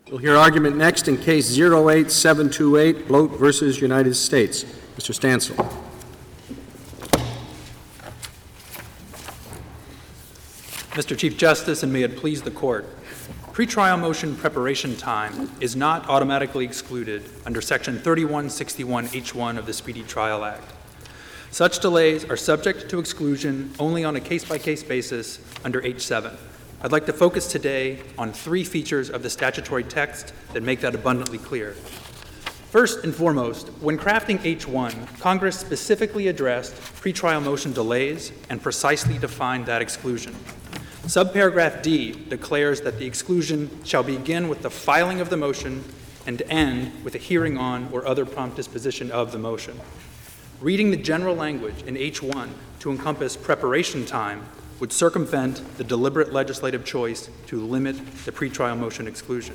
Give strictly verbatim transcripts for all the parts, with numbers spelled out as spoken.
We'll hear argument next in Case zero eight seven two eight, Bloat versus United States. Mister Stansel. Mister Chief Justice, and may it please the Court, pretrial motion preparation time is not automatically excluded under Section thirty-one sixty-one H one of the Speedy Trial Act. Such delays are subject to exclusion only on a case-by-case basis under H seven. I'd like to focus today on three features of the statutory text that make that abundantly clear. First and foremost, when crafting H one, Congress specifically addressed pretrial motion delays and precisely defined that exclusion. Subparagraph D declares that the exclusion shall begin with the filing of the motion and end with a hearing on or other prompt disposition of the motion. Reading the general language in H one to encompass preparation time would circumvent the deliberate legislative choice to limit the pretrial motion exclusion.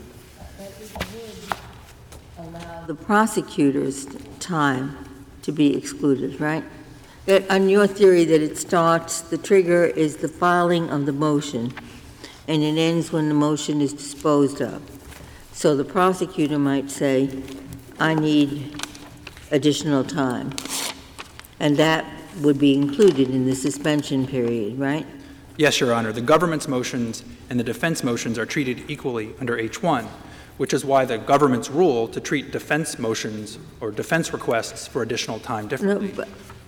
Allow the prosecutor's time to be excluded, right? That on your theory that it starts, the trigger is the filing of the motion, and it ends when the motion is disposed of. So the prosecutor might say, I need additional time, and that would be included in the suspension period, right? Yes, Your Honor. The government's motions and the defense motions are treated equally under H one, which is why the government's rule to treat defense motions or defense requests for additional time differently. No, but,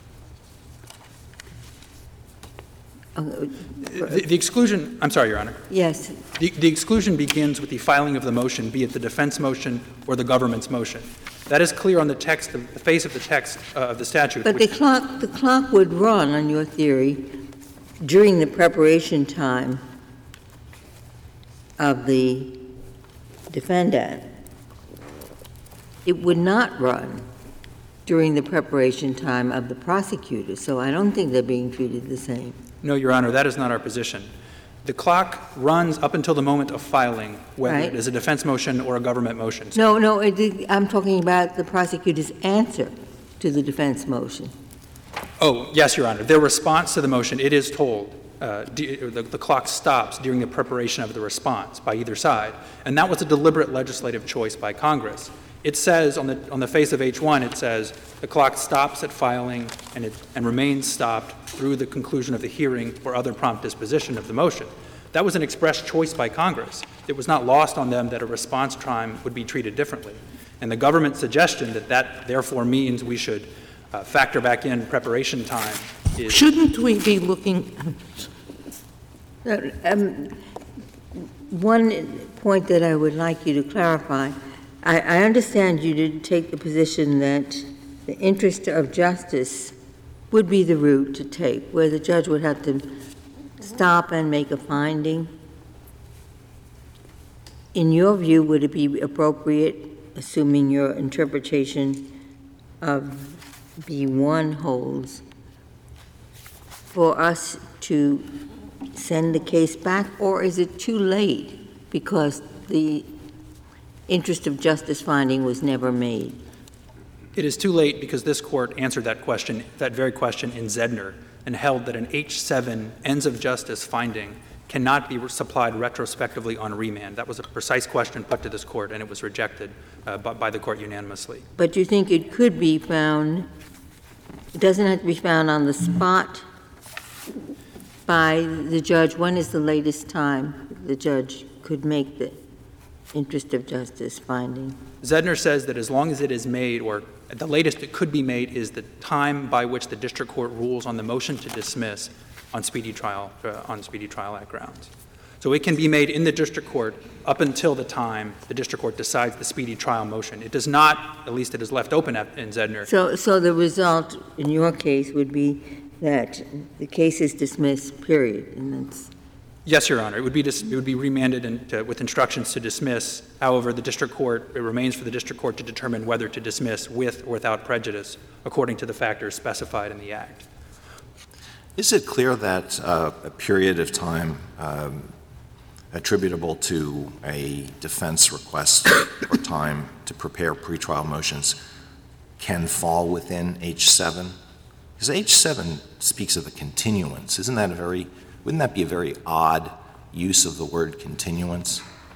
uh, the, the exclusion, I'm sorry, Your Honor. yes. The, the exclusion begins with the filing of the motion, be it the defense motion or the government's motion. That is clear on the text, of, the face of the text uh, of the statute. But the clock, the clock would run, on your theory, during the preparation time of the defendant. It would not run during the preparation time of the prosecutor, so I don't think they're being treated the same. No, Your Honor, that is not our position. The clock runs up until the moment of filing, whether Right. it is a defense motion or a government motion. No, no, it, I'm talking about the prosecutor's answer to the defense motion. Oh, yes, Your Honor. Their response to the motion, it is told, uh, d- the, the clock stops during the preparation of the response by either side. And that was a deliberate legislative choice by Congress. It says on the, on the face of H one, it says the clock stops at filing and, it, and remains stopped through the conclusion of the hearing or other prompt disposition of the motion. That was an express choice by Congress. It was not lost on them that a response time would be treated differently. And the government's suggestion that that therefore means we should uh, factor back in preparation time is... Shouldn't we be looking... Uh, um, one point that I would like you to clarify, I, I understand you did take the position that the interest of justice would be the route to take, where the judge would have to stop and make a finding. In your view, would it be appropriate, assuming your interpretation of B one holds, for us to send the case back, or is it too late because the interest of justice finding was never made? It is too late because this court answered that question, that very question in Zedner, and held that an H seven ends of justice finding cannot be supplied retrospectively on remand. That was a precise question put to this court, and it was rejected uh, by, by the court unanimously. But you think it could be found, it doesn't have to be found on the spot by the judge? When is the latest time the judge could make the interest of justice finding? Zedner says that as long as it is made, or at the latest it could be made, is the time by which the district court rules on the motion to dismiss on speedy trial, uh, on Speedy Trial Act grounds. So it can be made in the district court up until the time the district court decides the speedy trial motion. It does not, at least it is left open at, in Zedner. So, so the result in your case would be that the case is dismissed, period, and that's... Yes, Your Honor. It would be dis- it would be remanded and to, with instructions to dismiss. However, the district court, it remains for the district court to determine whether to dismiss with or without prejudice according to the factors specified in the Act. Is it clear that uh, a period of time um, attributable to a defense request or time to prepare pretrial motions can fall within H seven? Because H seven speaks of a continuance. Isn't that a very, wouldn't that be a very odd use of the word continuance?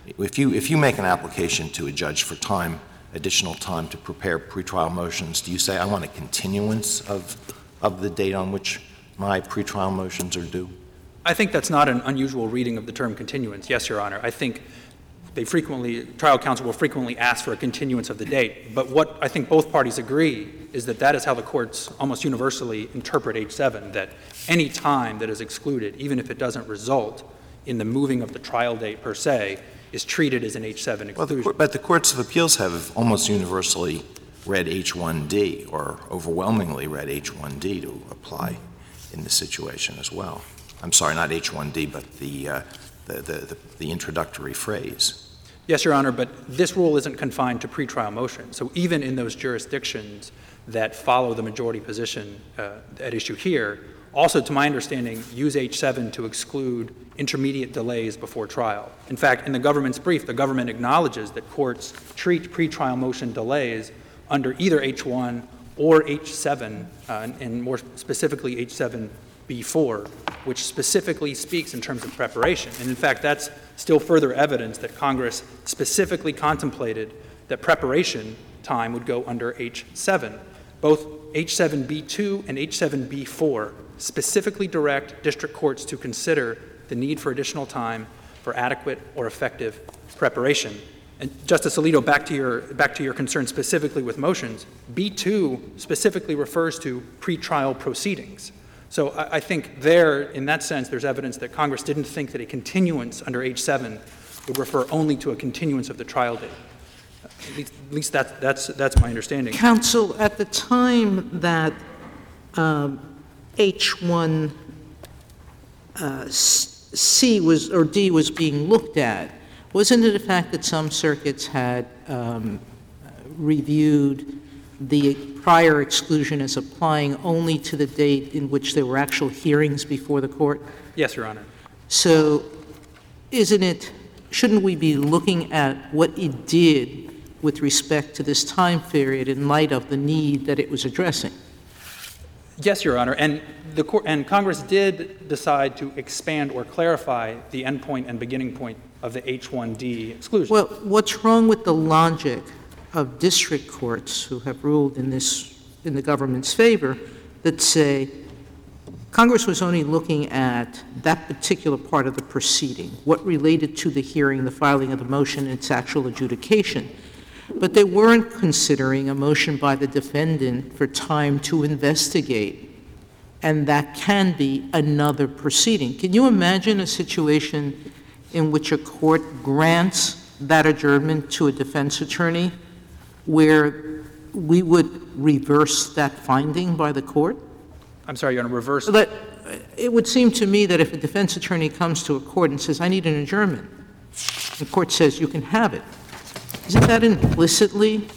if you, if you make an application to a judge for time, additional time to prepare pretrial motions, do you say, I want a continuance of, of the date on which my pretrial motions are due? I think that's not an unusual reading of the term continuance, yes, Your Honor. I think they frequently, trial counsel will frequently ask for a continuance of the date. But what I think both parties agree is that that is how the courts almost universally interpret H seven, that any time that is excluded, even if it doesn't result in the moving of the trial date per se, is treated as an H seven Well, exclusion. the, but the courts of appeals have almost universally read H one D, or overwhelmingly read H one D to apply in this situation as well. I'm sorry, not H one D, but the, uh, the, the, the, the introductory phrase. Yes, Your Honor, but this rule isn't confined to pretrial motion. So even in those jurisdictions that follow the majority position uh, at issue here, also, to my understanding, use H seven to exclude intermediate delays before trial. In fact, in the government's brief, the government acknowledges that courts treat pretrial motion delays under either H one or H seven, uh, and more specifically H seven B four, which specifically speaks in terms of preparation. And in fact, that's still further evidence that Congress specifically contemplated that preparation time would go under H seven. Both H seven B two and H seven B four specifically direct district courts to consider the need for additional time for adequate or effective preparation. And Justice Alito, back to your, back to your concern specifically with motions, B two specifically refers to pretrial proceedings. So I, I think there, in that sense, there's evidence that Congress didn't think that a continuance under H seven would refer only to a continuance of the trial date. At least, at least that, that's, that's my understanding. Counsel, at the time that um, H one uh, C was, or D was being looked at, wasn't it a fact that some circuits had um, reviewed the prior exclusion as applying only to the date in which there were actual hearings before the court? Yes, Your Honor. So isn't it, shouldn't we be looking at what it did with respect to this time period in light of the need that it was addressing? Yes, Your Honor, and the court, and Congress did decide to expand or clarify the endpoint and beginning point of the H one D exclusion. Well, what's wrong with the logic of district courts who have ruled in this, in the government's favor, that say Congress was only looking at that particular part of the proceeding, what related to the hearing, the filing of the motion, and its actual adjudication, but they weren't considering a motion by the defendant for time to investigate, and that can be another proceeding. Can you imagine a situation in which a court grants that adjournment to a defense attorney where we would reverse that finding by the court? I'm sorry, Your Honor, reverse. But it would seem to me that if a defense attorney comes to a court and says, I need an adjournment, the court says you can have it, isn't that implicitly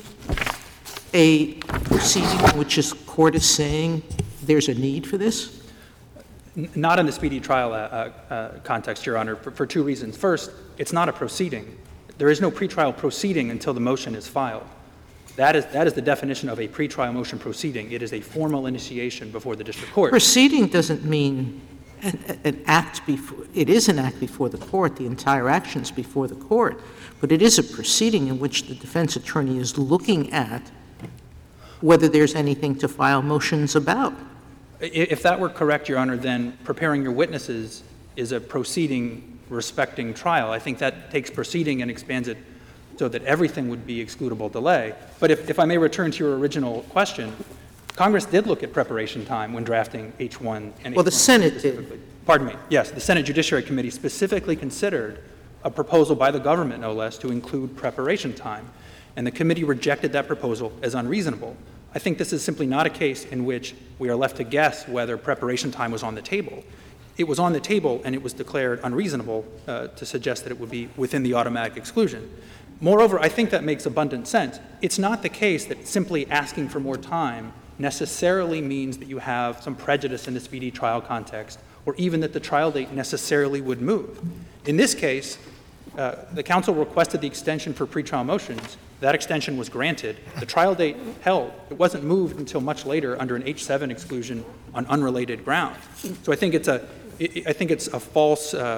a proceeding in which a court is saying there's a need for this? N- Not in the speedy trial uh, uh, context, Your Honor, for, for two reasons. First, it's not a proceeding. There is no pretrial proceeding until the motion is filed. That is, that is the definition of a pretrial motion proceeding. It is a formal initiation before the district court. Proceeding doesn't mean an, an act before, it is an act before the court, the entire action's before the court, but it is a proceeding in which the defense attorney is looking at whether there's anything to file motions about. I- If that were correct, Your Honor, then preparing your witnesses is a proceeding respecting trial. I think that takes proceeding and expands it so that everything would be excludable delay. But if, if I may return to your original question, Congress did look at preparation time when drafting H one and Well, the H one C Senate did. specifically. Pardon me. Yes, the Senate Judiciary Committee specifically considered a proposal by the government, no less, to include preparation time. And the committee rejected that proposal as unreasonable. I think this is simply not a case in which we are left to guess whether preparation time was on the table. It was on the table, and it was declared unreasonable uh, to suggest that it would be within the automatic exclusion. Moreover, I think that makes abundant sense. It's not the case that simply asking for more time necessarily means that you have some prejudice in the speedy trial context, or even that the trial date necessarily would move. In this case, uh, the counsel requested the extension for pretrial motions. That extension was granted. The trial date held. It wasn't moved until much later under an H seven exclusion on unrelated grounds. So I think it's a, I think it's a false uh,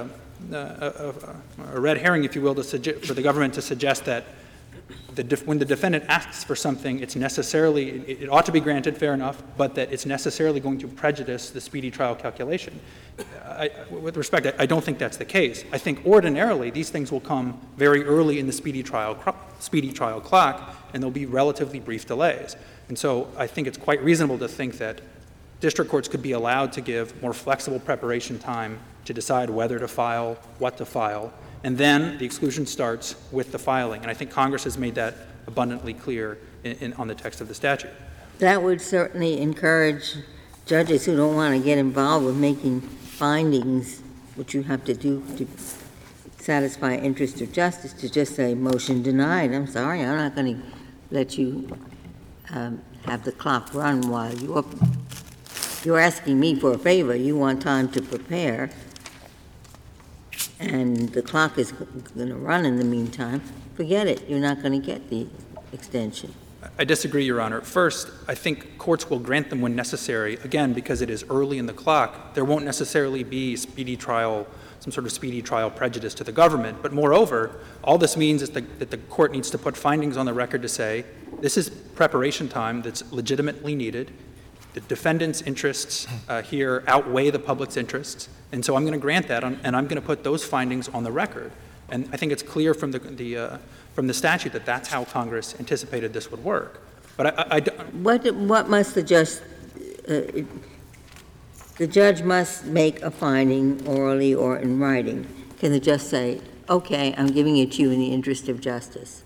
a, a, a red herring, if you will, to suggest, for the government to suggest that the def, when the defendant asks for something, it's necessarily, it, it ought to be granted, fair enough, but that it's necessarily going to prejudice the speedy trial calculation. I, with respect, I, I don't think that's the case. I think ordinarily these things will come very early in the speedy trial, speedy trial clock, and there'll be relatively brief delays. And so I think it's quite reasonable to think that district courts could be allowed to give more flexible preparation time to decide whether to file, what to file, and then the exclusion starts with the filing. And I think Congress has made that abundantly clear in, in, on the text of the statute. That would certainly encourage judges who don't want to get involved with making findings, which you have to do to satisfy interest of justice, to just say motion denied. I'm sorry, I'm not going to let you um, have the clock run while you're, you're asking me for a favor. You want time to prepare, and the clock is going to run in the meantime. Forget it. You're not going to get the extension. I disagree, Your Honor. First, I think courts will grant them when necessary, again, because it is early in the clock. There won't necessarily be speedy trial, some sort of speedy trial prejudice to the government. But moreover, all this means is the, that the court needs to put findings on the record to say, this is preparation time that's legitimately needed. The defendant's interests uh, here outweigh the public's interests, and so I'm going to grant that, on, and I'm going to put those findings on the record. And I think it's clear from the, the uh, from the statute that that's how Congress anticipated this would work. But I, I, I What, what must the judge, uh, the judge must make a finding orally or in writing? Can the judge say, okay, I'm giving it to you in the interest of justice?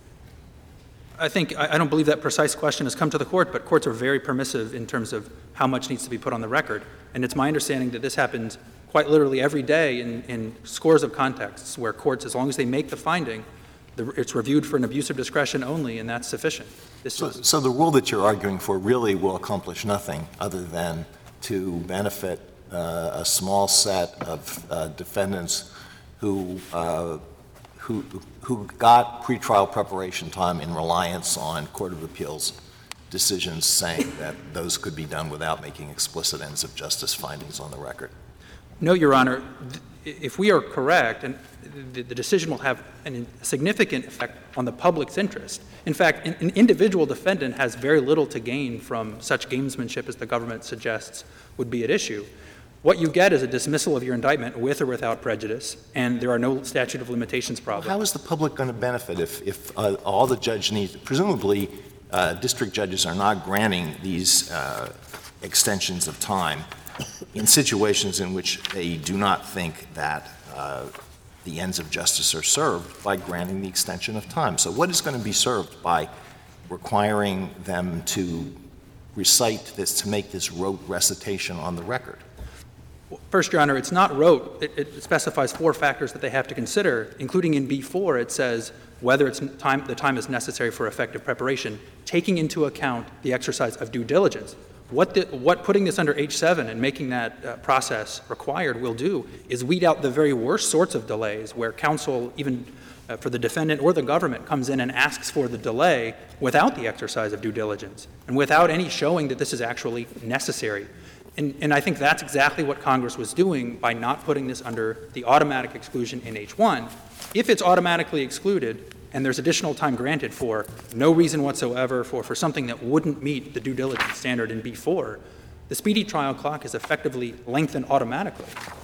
I think, I, I don't believe that precise question has come to the court, but courts are very permissive in terms of how much needs to be put on the record. And it's my understanding that this happens quite literally every day in, in scores of contexts where courts, as long as they make the finding, the, it's reviewed for an abuse of discretion only, and that's sufficient. This So, is, so the rule that you're arguing for really will accomplish nothing other than to benefit uh, a small set of uh, defendants who, uh, who, who got pretrial preparation time in reliance on Court of Appeals decisions saying that those could be done without making explicit ends of justice findings on the record. No, Your Honor. If we are correct, and the, the decision will have a significant effect on the public's interest. In fact, an, an individual defendant has very little to gain from such gamesmanship as the government suggests would be at issue. What you get is a dismissal of your indictment with or without prejudice, and there are no statute of limitations problems. How is the public going to benefit if, if uh, all the judge needs, presumably uh, district judges are not granting these uh, extensions of time in situations in which they do not think that uh, the ends of justice are served by granting the extension of time. So what is going to be served by requiring them to recite this, to make this rote recitation on the record? First, Your Honor, it's not rote. It, it specifies four factors that they have to consider, including in B four, it says whether it's time, the time is necessary for effective preparation, taking into account the exercise of due diligence. What, the, what putting this under H seven and making that uh, process required will do is weed out the very worst sorts of delays where counsel, even uh, for the defendant or the government, comes in and asks for the delay without the exercise of due diligence and without any showing that this is actually necessary. And, and I think that's exactly what Congress was doing by not putting this under the automatic exclusion in H one. If it's automatically excluded, and there's additional time granted for no reason whatsoever for, for something that wouldn't meet the due diligence standard in B four, the speedy trial clock is effectively lengthened automatically.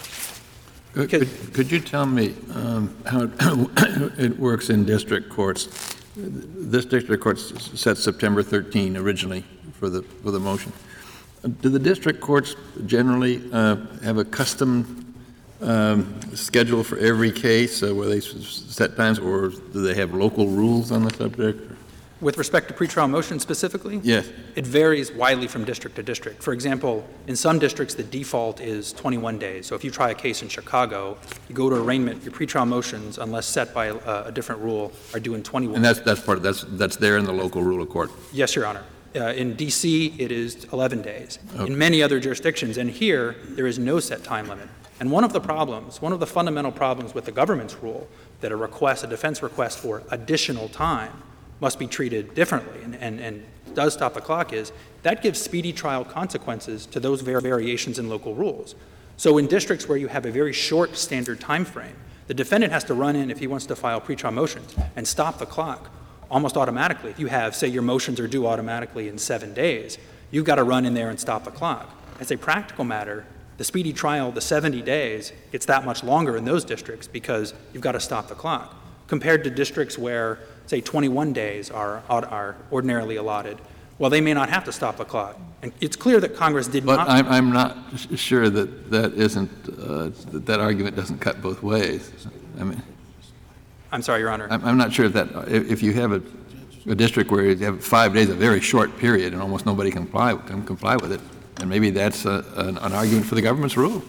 Could, could, could you tell me um, how it works in district courts? This district court set September thirteenth originally for the, for the motion. Do the district courts generally uh, have a custom Um, schedule for every case uh, where they set times, or do they have local rules on the subject? With respect to pretrial motion specifically? Yes. It varies widely from district to district. For example, in some districts, the default is twenty-one days. So if you try a case in Chicago, you go to arraignment, your pretrial motions, unless set by a, a different rule, are due in twenty-one. And that's that's part of that's that's there in the local rule of court. Yes, Your Honor. Uh, in D C, it is eleven days. Okay. In many other jurisdictions, and here, there is no set time limit. And one of the problems, one of the fundamental problems with the government's rule, that a request, a defense request for additional time must be treated differently and, and, and does stop the clock, is that gives speedy trial consequences to those var- variations in local rules. So in districts where you have a very short standard time frame, the The defendant has to run in if he wants to file pretrial motions and stop the clock almost automatically. If you have, say, your motions are due automatically in seven days, you've got to run in there and stop the clock. As a practical matter, the speedy trial, the seventy days, it's that much longer in those districts because you've got to stop the clock, compared to districts where, say, twenty-one days are, are ordinarily allotted. Well, they may not have to stop the clock. And it's clear that Congress did But not. I'm, I'm not s- sure that that isn't, uh, that that argument doesn't cut both ways. I mean, I'm sorry, Your Honor. I'm, I'm not sure that, if, if you have a, a district where you have five days, a very short period, and almost nobody can comply, can comply with it, then maybe that's a, an, an argument for the government's rule.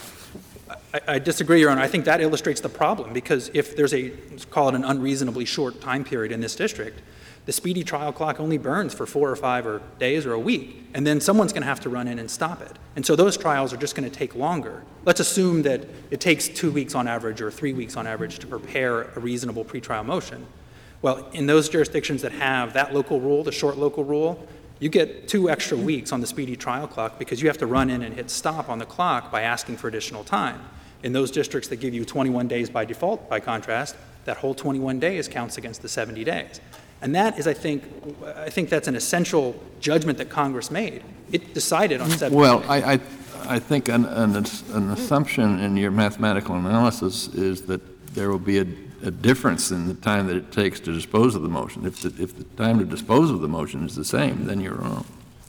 I, I disagree, Your Honor. I think that illustrates the problem, because if there's a, let's call it an unreasonably short time period in this district, the speedy trial clock only burns for four or five or days or a week, and then someone's going to have to run in and stop it. And so those trials are just going to take longer. Let's assume that it takes two weeks on average or three weeks on average to prepare a reasonable pretrial motion. Well, in those jurisdictions that have that local rule, the short local rule, you get two extra weeks on the speedy trial clock because you have to run in and hit stop on the clock by asking for additional time. In those districts that give you twenty-one days by default, by contrast, that whole twenty-one days counts against the seventy days. And that is, I think, I think that's an essential judgment that Congress made. It decided on seventy Well, days. I, I, I think an, an, an assumption in your mathematical analysis is that there will be a, a difference in the time that it takes to dispose of the motion. If the, if the time to dispose of the motion is the same, then you're wrong.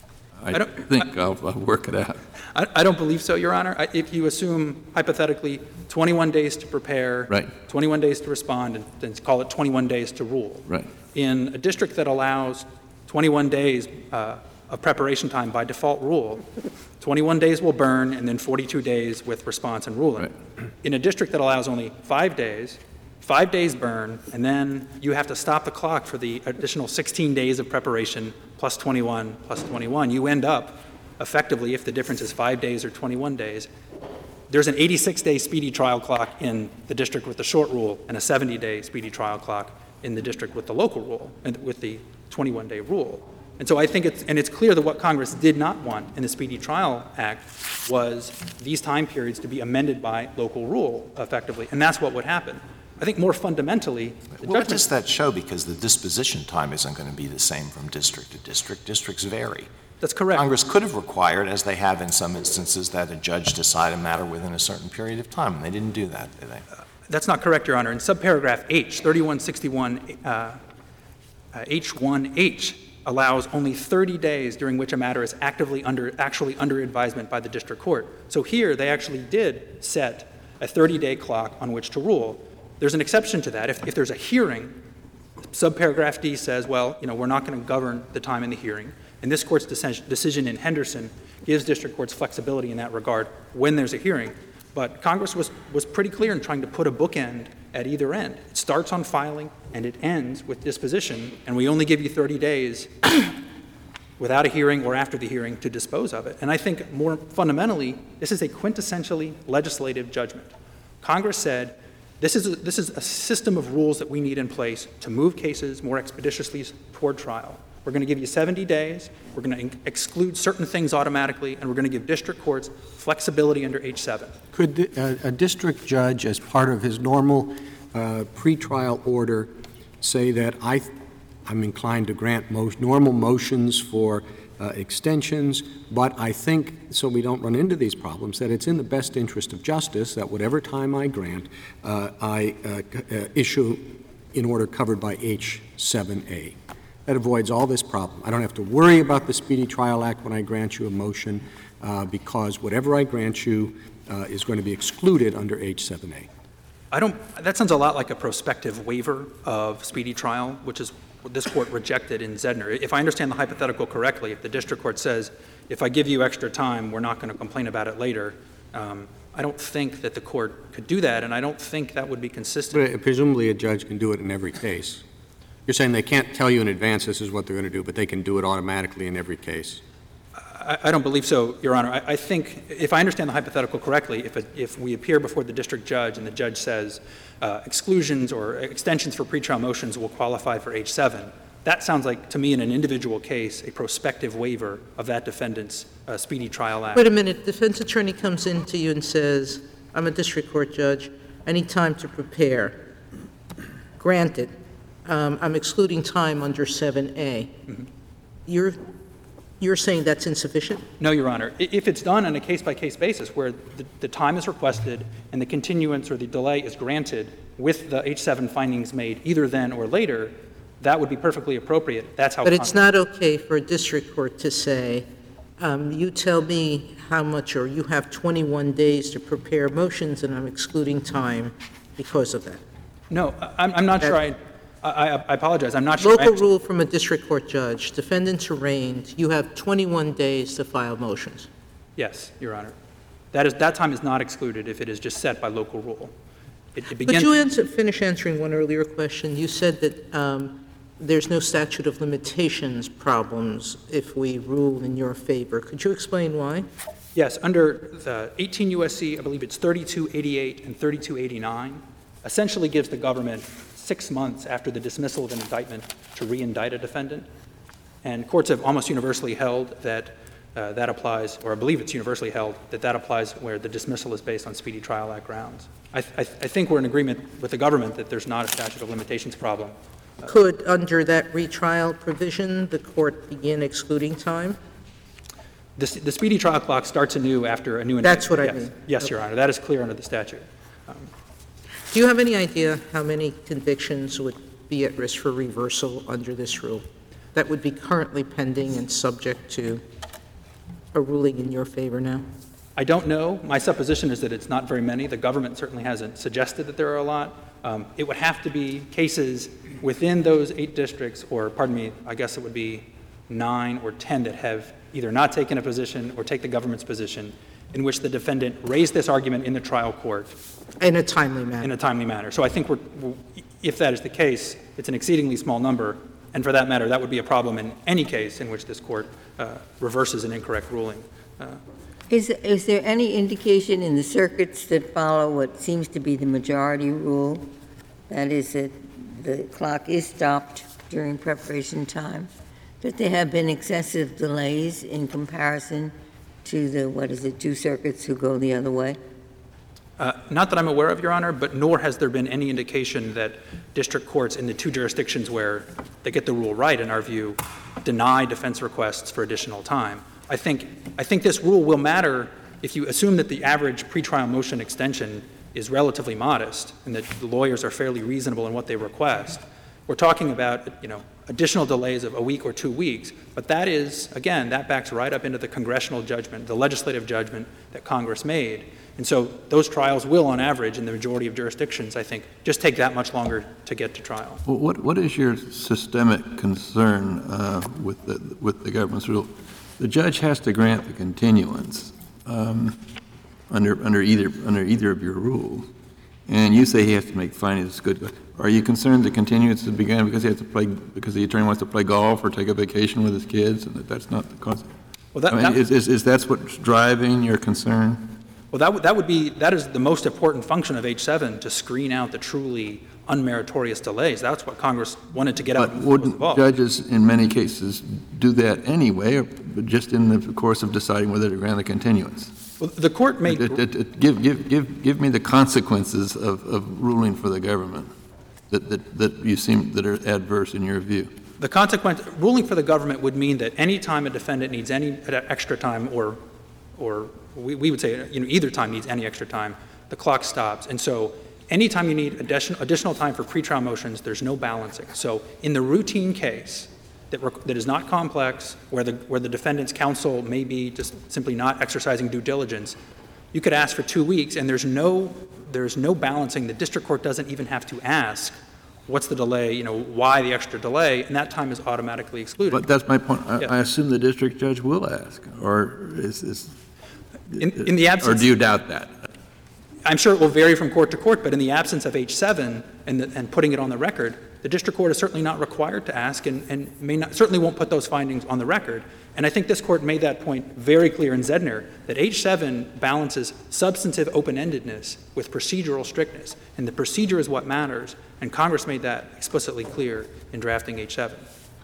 I, I don't- think I, will I'll work it out. I, I don't believe so, Your Honor. I, if you assume, hypothetically, twenty-one days to prepare, Right. twenty-one days to respond, and then call it twenty-one days to rule. Right. In a district that allows twenty-one days uh, of preparation time by default rule, twenty-one days will burn and then forty-two days with response and ruling. Right. In a district that allows only five days, five days burn, and then you have to stop the clock for the additional sixteen days of preparation plus twenty-one plus twenty-one. You end up effectively, if the difference is five days or twenty-one days, there's an eighty-six day speedy trial clock in the district with the short rule and a seventy day speedy trial clock in the district with the local rule and with the twenty-one day rule. And so I think it's, and it's clear that what Congress did not want in the Speedy Trial Act was these time periods to be amended by local rule effectively, and that's what would happen. I think more fundamentally, the Well, what judgment, does that show? Because the disposition time isn't going to be the same from district to district. Districts vary. that's correct. Congress could have required, as they have in some instances, that a judge decide a matter within a certain period of time, and they didn't do that, did they? That's not correct, Your Honor. In subparagraph H, thirty-one sixty-one uh, uh, H one H allows only thirty days during which a matter is actively under, actually under advisement by the district court. So here, they actually did set a thirty day clock on which to rule. There's an exception to that. If, if there's a hearing, subparagraph D says, well, you know, we're not going to govern the time in the hearing. And this court's decision, decision in Henderson gives district courts flexibility in that regard when there's a hearing. But Congress was, was pretty clear in trying to put a bookend at either end. It starts on filing and it ends with disposition, and we only give you thirty days without a hearing or after the hearing to dispose of it. And I think more fundamentally, this is a quintessentially legislative judgment. Congress said, this is, a, this is a system of rules that we need in place to move cases more expeditiously toward trial. We're going to give you seventy days, we're going to exclude certain things automatically, and we're going to give district courts flexibility under H seven. Could the- a a district judge, as part of his normal uh, pretrial order, say that I, I'm inclined to grant most normal motions for uh, extensions, but I think, so we don't run into these problems, that it's in the best interest of justice that whatever time I grant, uh, I uh, c- uh, issue in order covered by H seven A. That avoids all this problem. I don't have to worry about the Speedy Trial Act when I grant you a motion, uh, because whatever I grant you uh, is going to be excluded under H seven A. I don't, that sounds a lot like a prospective waiver of speedy trial, which is what this court rejected in Zedner. If I understand the hypothetical correctly, if the district court says, if I give you extra time, we're not going to complain about it later, um, I don't think that the court could do that, and I don't think that would be consistent. But presumably a judge can do it in every case. You're saying they can't tell you in advance this is what they're going to do, but they can do it automatically in every case. I, I don't believe so, Your Honor. I, I think, if I understand the hypothetical correctly, if, it, if we appear before the district judge and the judge says uh, exclusions or extensions for pretrial motions will qualify for H seven, that sounds like, to me, in an individual case, a prospective waiver of that defendant's uh, Speedy Trial Act. Wait a minute, defense attorney comes in to you and says, I'm a district court judge, any time to prepare, granted, um, I'm excluding time under seven A. You're, you're saying that's insufficient? No, Your Honor. I- If it's done on a case-by-case basis where the, the time is requested and the continuance or the delay is granted with the H seven findings made either then or later, that would be perfectly appropriate. That's how. But it's Congress- not okay for a district court to say, um, you tell me how much, or you have twenty-one days to prepare motions, and I'm excluding time because of that. No, I- I'm, I'm not sure I, I, I apologize. I'm not sure. I Local actually- rule from a district court judge, defendants arraigned, you have twenty-one days to file motions. Yes, Your Honor. That is, that time is not excluded if it is just set by local rule. It, it Could begins. you answer, finish answering one earlier question? You said that um, there's no statute of limitations problems if we rule in your favor. Could you explain why? Yes, under the eighteen U S C, I believe it's thirty-two eighty-eight and thirty-two eighty-nine, essentially gives the government six months after the dismissal of an indictment to re-indict a defendant. And courts have almost universally held that uh, that applies, or I believe it's universally held, that that applies where the dismissal is based on Speedy Trial Act grounds. I, th- I, th- I think we're in agreement with the government that there's not a statute of limitations problem. Could, under that retrial provision, the court begin excluding time? The, s- the Speedy Trial clock starts anew after a new indictment. That's what I Yes. mean. Yes, Your Honor, that is clear under the statute. Do you have any idea how many convictions would be at risk for reversal under this rule that would be currently pending and subject to a ruling in your favor now? I don't know. My supposition is that it's not very many. The government certainly hasn't suggested that there are a lot. Um, It would have to be cases within those eight districts, or, pardon me, I guess it would be nine or ten that have either not taken a position or take the government's position, in which the defendant raised this argument in the trial court In a timely in manner? a timely manner. So I think we're, if that is the case, it's an exceedingly small number, and for that matter, that would be a problem in any case in which this court uh, reverses an incorrect ruling. Uh, Is, is there any indication in the circuits that follow what seems to be the majority rule? That is that the clock is stopped during preparation time, that there have been excessive delays in comparison to the, what is it, two circuits who go the other way? Uh, Not that I'm aware of, Your Honor, but nor has there been any indication that district courts in the two jurisdictions where they get the rule right, in our view, deny defense requests for additional time. I think, I think this rule will matter if you assume that the average pretrial motion extension is relatively modest and that the lawyers are fairly reasonable in what they request. We're talking about, you know, additional delays of a week or two weeks, but that is, again, that backs right up into the congressional judgment, the legislative judgment that Congress made. And so those trials will, on average, in the majority of jurisdictions, I think, just take that much longer to get to trial. Well, what, what is your systemic concern uh, with the, with the government's rule? The judge has to grant the continuance um, under, under either, under either of your rules. And you say he has to make findings, it's good. Are you concerned the continuance is begun because he has to play, because the attorney wants to play golf or take a vacation with his kids, and that that's not the cause? Well, that, I mean, that- is, is, is that what's driving your concern? Well, that would, that would be, that is the most important function of H seven, to screen out the truly unmeritorious delays. That's what Congress wanted to get out But before it was wouldn't involved. judges in many cases do that anyway, or just in the course of deciding whether to grant the continuance? Well, the court made, It- it- it- Give, give, give, give me the consequences of, of ruling for the government that, that, that you seem, that are adverse in your view. the consequence, ruling for the government would mean that any time a defendant needs any extra time, or, or we, we would say, you know, either time needs any extra time, the clock stops. And so anytime you need additional, additional time for pretrial motions, there's no balancing. So in the routine case that, rec- that is not complex, where the, where the defendant's counsel may be just simply not exercising due diligence, you could ask for two weeks, and there's no, there's no balancing. The district court doesn't even have to ask, what's the delay, you know, why the extra delay, and that time is automatically excluded. But that's my point. I, Yeah. I assume the district judge will ask, or is, is, In, in the or absence, do you doubt that? I'm sure it will vary from court to court, but in the absence of H seven and, the, and putting it on the record, the district court is certainly not required to ask, and, and may not, certainly won't put those findings on the record. And I think this court made that point very clear in Zedner, that H seven balances substantive open-endedness with procedural strictness, and the procedure is what matters, and Congress made that explicitly clear in drafting H seven.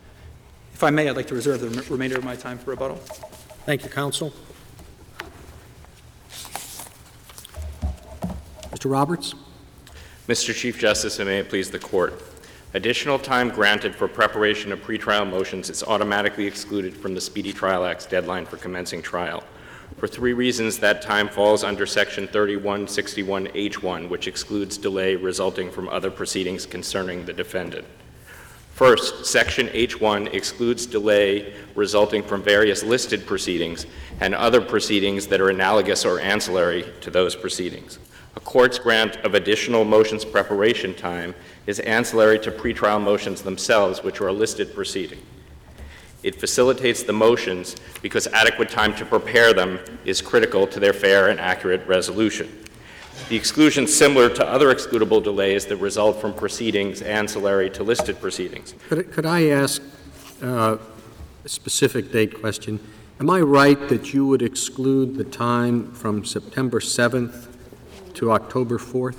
If I may, I'd like to reserve the rem- remainder of my time for rebuttal. Thank you, counsel. Mister Roberts? Mister Chief Justice, and may it please the Court, additional time granted for preparation of pretrial motions is automatically excluded from the Speedy Trial Act's deadline for commencing trial. For three reasons, that time falls under Section thirty-one sixty-one H one, which excludes delay resulting from other proceedings concerning the defendant. First, Section H one excludes delay resulting from various listed proceedings and other proceedings that are analogous or ancillary to those proceedings. A court's grant of additional motions preparation time is ancillary to pretrial motions themselves, which are a listed proceeding. It facilitates the motions because adequate time to prepare them is critical to their fair and accurate resolution. The exclusion is similar to other excludable delays that result from proceedings ancillary to listed proceedings. Could, could I ask uh, a specific date question? Am I right that you would exclude the time from September seventh to October fourth?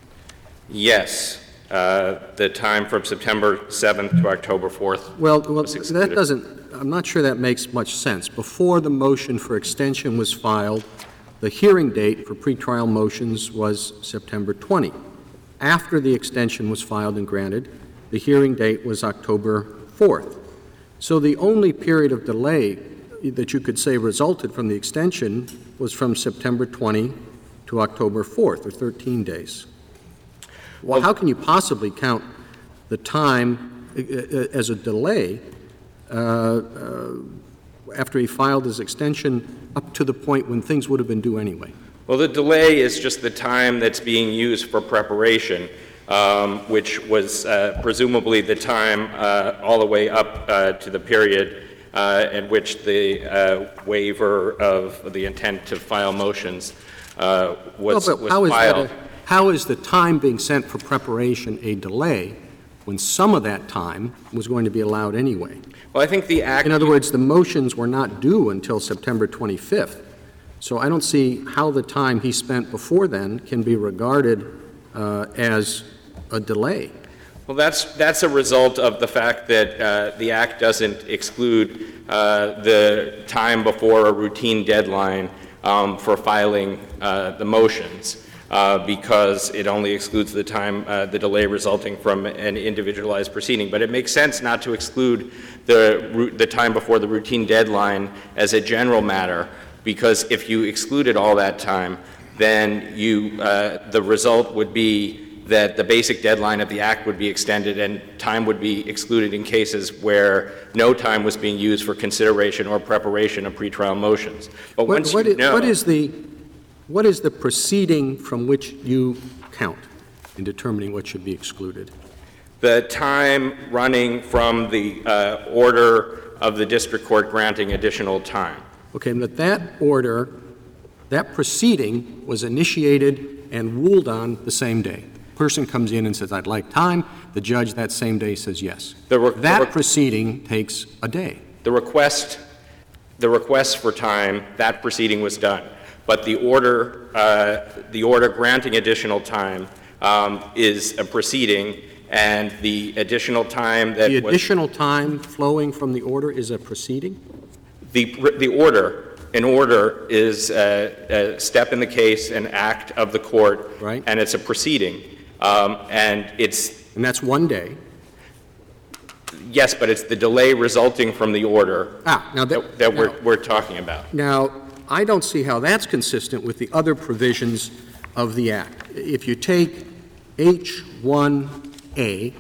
Yes, uh, the time from September seventh to October fourth. Well, well that doesn't, I'm not sure that makes much sense. Before the motion for extension was filed, the hearing date for pretrial motions was September twentieth. After the extension was filed and granted, the hearing date was October fourth. So the only period of delay that you could say resulted from the extension was from September twentieth to October fourth, or thirteen days. Well, how can you possibly count the time as a delay uh, uh, after he filed his extension up to the point when things would have been due anyway? Well, the delay is just the time that's being used for preparation, um, which was uh, presumably the time uh, all the way up uh, to the period uh, in which the uh, waiver of the intent to file motions uh, was, well, but was how is filed. that a, how is the time being sent for preparation a delay when some of that time was going to be allowed anyway? Well, I think the act... In other words, the motions were not due until September twenty-fifth. So I don't see how the time he spent before then can be regarded uh, as a delay. Well, that's, that's a result of the fact that uh, the Act doesn't exclude uh, the time before a routine deadline um, for filing uh, the motions. Uh, because it only excludes the time, uh, the delay resulting from an individualized proceeding. But it makes sense not to exclude the, the time before the routine deadline as a general matter, because if you excluded all that time, then you, uh, the result would be that the basic deadline of the Act would be extended and time would be excluded in cases where no time was being used for consideration or preparation of pretrial motions. But What, once what you is, know... what is the What is the proceeding from which you count in determining what should be excluded? The time running from the uh, order of the district court granting additional time. Okay, but that order, that proceeding was initiated and ruled on the same day. Person comes in and says, I'd like time. The judge that same day says yes. The re- that the re- proceeding takes a day. The request, the request for time, that proceeding was done. But the order, uh, the order granting additional time um, is a proceeding, and the additional time that The was, additional time flowing from the order is a proceeding? the the order, an order is a, a step in the case, an act of the court, Right. and it's a proceeding, um, and it's And that's one day. yes, but it's the delay resulting from the order Ah, now that, that, that we're now, we're talking about. now, I don't see how that's consistent with the other provisions of the Act. If you take H one A,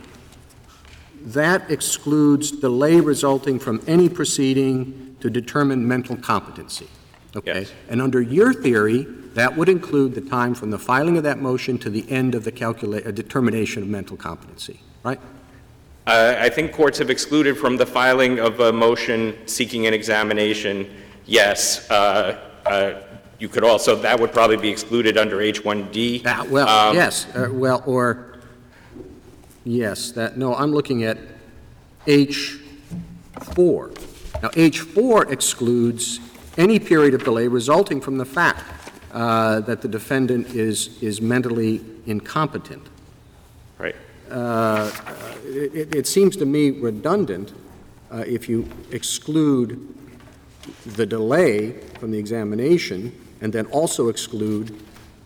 that excludes delay resulting from any proceeding to determine mental competency. Okay? Yes. And under your theory, that would include the time from the filing of that motion to the end of the calcula- uh, determination of mental competency, right? Uh, I think courts have excluded from the filing of a motion seeking an examination, yes. Uh, uh, you could also, that would probably be excluded under H one D. Ah, well, Um, yes, uh, well, or, yes, that, no, I'm looking at H four. Now, H four excludes any period of delay resulting from the fact uh, that the defendant is, is mentally incompetent. Right. Uh, it, it seems to me redundant uh, if you exclude the delay from the examination and then also exclude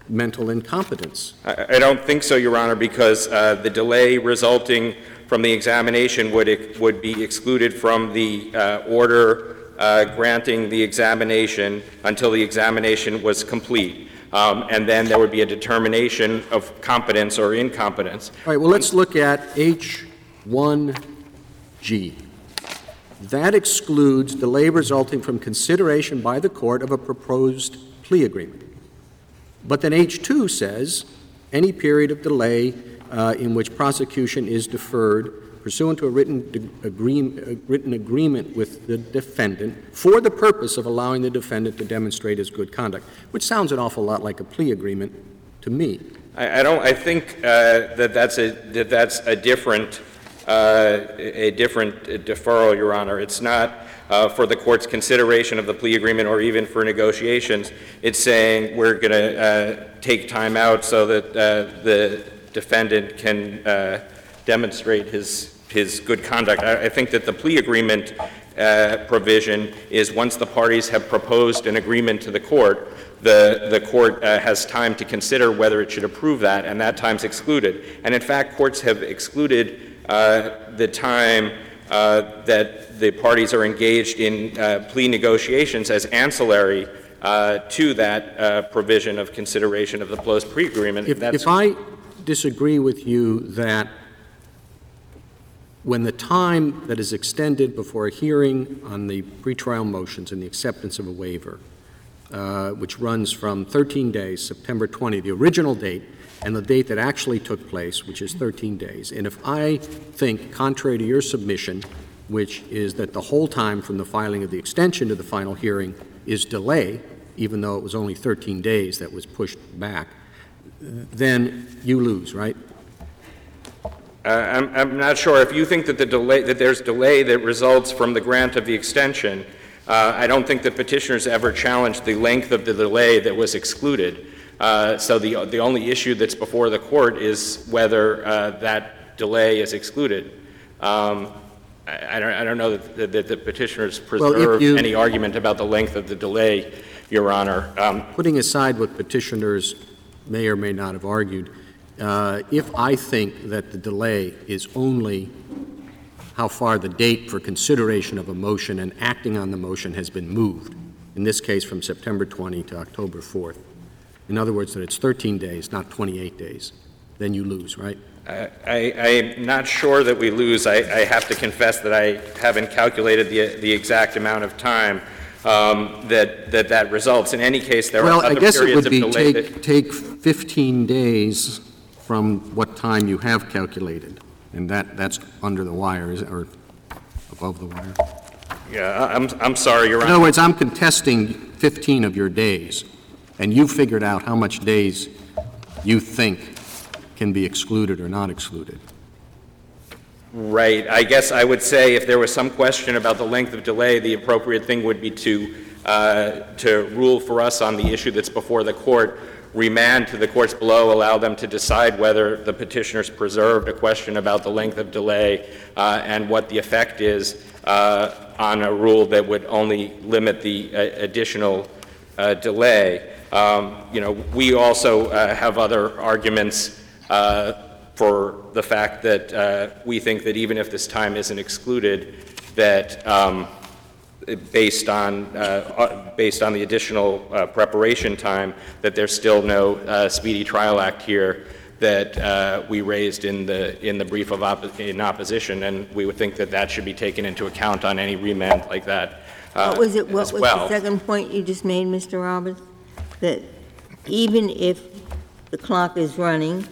mental incompetence. I, I don't think so, Your Honor, because uh, the delay resulting from the examination would, would be excluded from the uh, order uh, granting the examination until the examination was complete. Um, and then there would be a determination of competence or incompetence. All right, well, let's look at H one G. That excludes delay resulting from consideration by the court of a proposed plea agreement. But then H two says, any period of delay uh, in which prosecution is deferred pursuant to a written, de- agree- a written agreement with the defendant for the purpose of allowing the defendant to demonstrate his good conduct, which sounds an awful lot like a plea agreement to me. I, I don't. I think uh, that that's a that that's a different uh, a different deferral, Your Honor. It's not uh, for the court's consideration of the plea agreement or even for negotiations. It's saying we're going to uh, take time out so that uh, the defendant can uh, demonstrate his his good conduct. I, I think that the plea agreement uh, provision is once the parties have proposed an agreement to the court, the, the court uh, has time to consider whether it should approve that, and that time's excluded. And in fact, courts have excluded uh, the time uh, that the parties are engaged in uh, plea negotiations as ancillary uh, to that uh, provision of consideration of the closed plea agreement. If, if I disagree with you that when the time that is extended before a hearing on the pretrial motions and the acceptance of a waiver, uh, which runs from thirteen days, September twentieth, the original date, and the date that actually took place, which is thirteen days. And if I think, contrary to your submission, which is that the whole time from the filing of the extension to the final hearing is delay, even though it was only thirteen days that was pushed back, then you lose, right? Uh, I'm, I'm not sure. If you think that the delay, that there's delay that results from the grant of the extension, uh, I don't think that petitioners ever challenged the length of the delay that was excluded. Uh, so the the only issue that's before the court is whether uh, that delay is excluded. Um, I, I don't I don't know that, that the petitioners preserved well, you, any argument about the length of the delay, Your Honor. Um, putting aside what petitioners may or may not have argued, Uh, if I think that the delay is only how far the date for consideration of a motion and acting on the motion has been moved, in this case from September twentieth to October fourth, in other words, that it's thirteen days, not twenty-eight days, then you lose, right? I, I, I'm not sure that we lose. I, I have to confess that I haven't calculated the, the exact amount of time um, that, that that results. In any case, there well, are other I guess periods it would of be delay take, that... take fifteen days from what time you have calculated, and that, that's under the wire, is it, or above the wire? Yeah, I'm, I'm sorry, Your Honor. In other words, I'm contesting fifteen of your days, and you figured out how much days you think can be excluded or not excluded. Right. I guess I would say if there was some question about the length of delay, the appropriate thing would be to, uh, to rule for us on the issue that's before the court, remand to the courts below, allow them to decide whether the petitioners preserved a question about the length of delay uh, and what the effect is uh, on a rule that would only limit the uh, additional uh, delay. Um, you know, we also uh, have other arguments uh, for the fact that uh, we think that even if this time isn't excluded, that um, based on uh, based on the additional uh, preparation time, that there's still no uh, Speedy Trial Act here that uh, we raised in the in the brief of op- in opposition, and we would think that that should be taken into account on any remand like that. Uh, What was it, what as was well. the second point you just made, Mister Roberts? That even if the clock is running,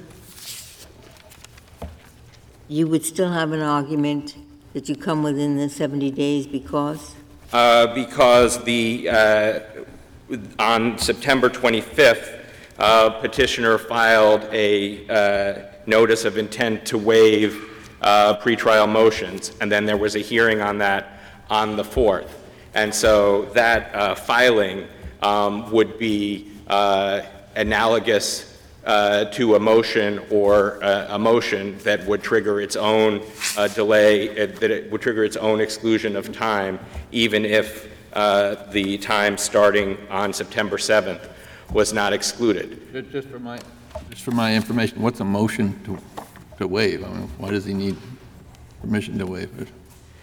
you would still have an argument that you come within the seventy days because? Uh, because the, uh, on September twenty-fifth, uh, petitioner filed a uh, notice of intent to waive uh, pretrial motions, and then there was a hearing on that on the fourth. And so that uh, filing um, would be uh, analogous Uh, to a motion or uh, a motion that would trigger its own uh, delay, uh, that it would trigger its own exclusion of time, even if uh, the time starting on September seventh was not excluded. Ju- Just for my, just for my information, what's a motion to, to waive? I mean, why does he need permission to waive it?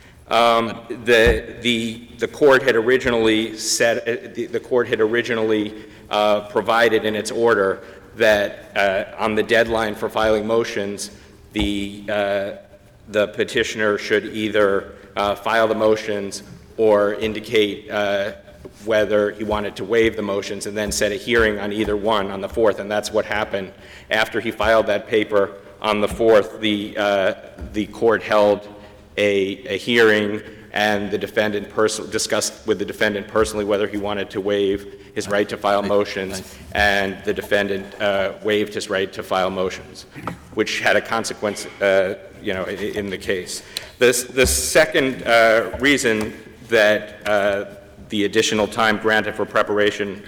Um, the, the, the court had originally said, uh, the, the court had originally uh, provided in its order that uh, on the deadline for filing motions, the, uh, the petitioner should either uh, file the motions or indicate uh, whether he wanted to waive the motions, and then set a hearing on either one on the fourth, and that's what happened. After he filed that paper on the fourth, the, uh, the court held A, a hearing, and the defendant pers- discussed with the defendant personally whether he wanted to waive his right to file motions, and the defendant uh, waived his right to file motions, which had a consequence, uh, you know, in, in the case. This, the second uh, reason that uh, the additional time granted for preparation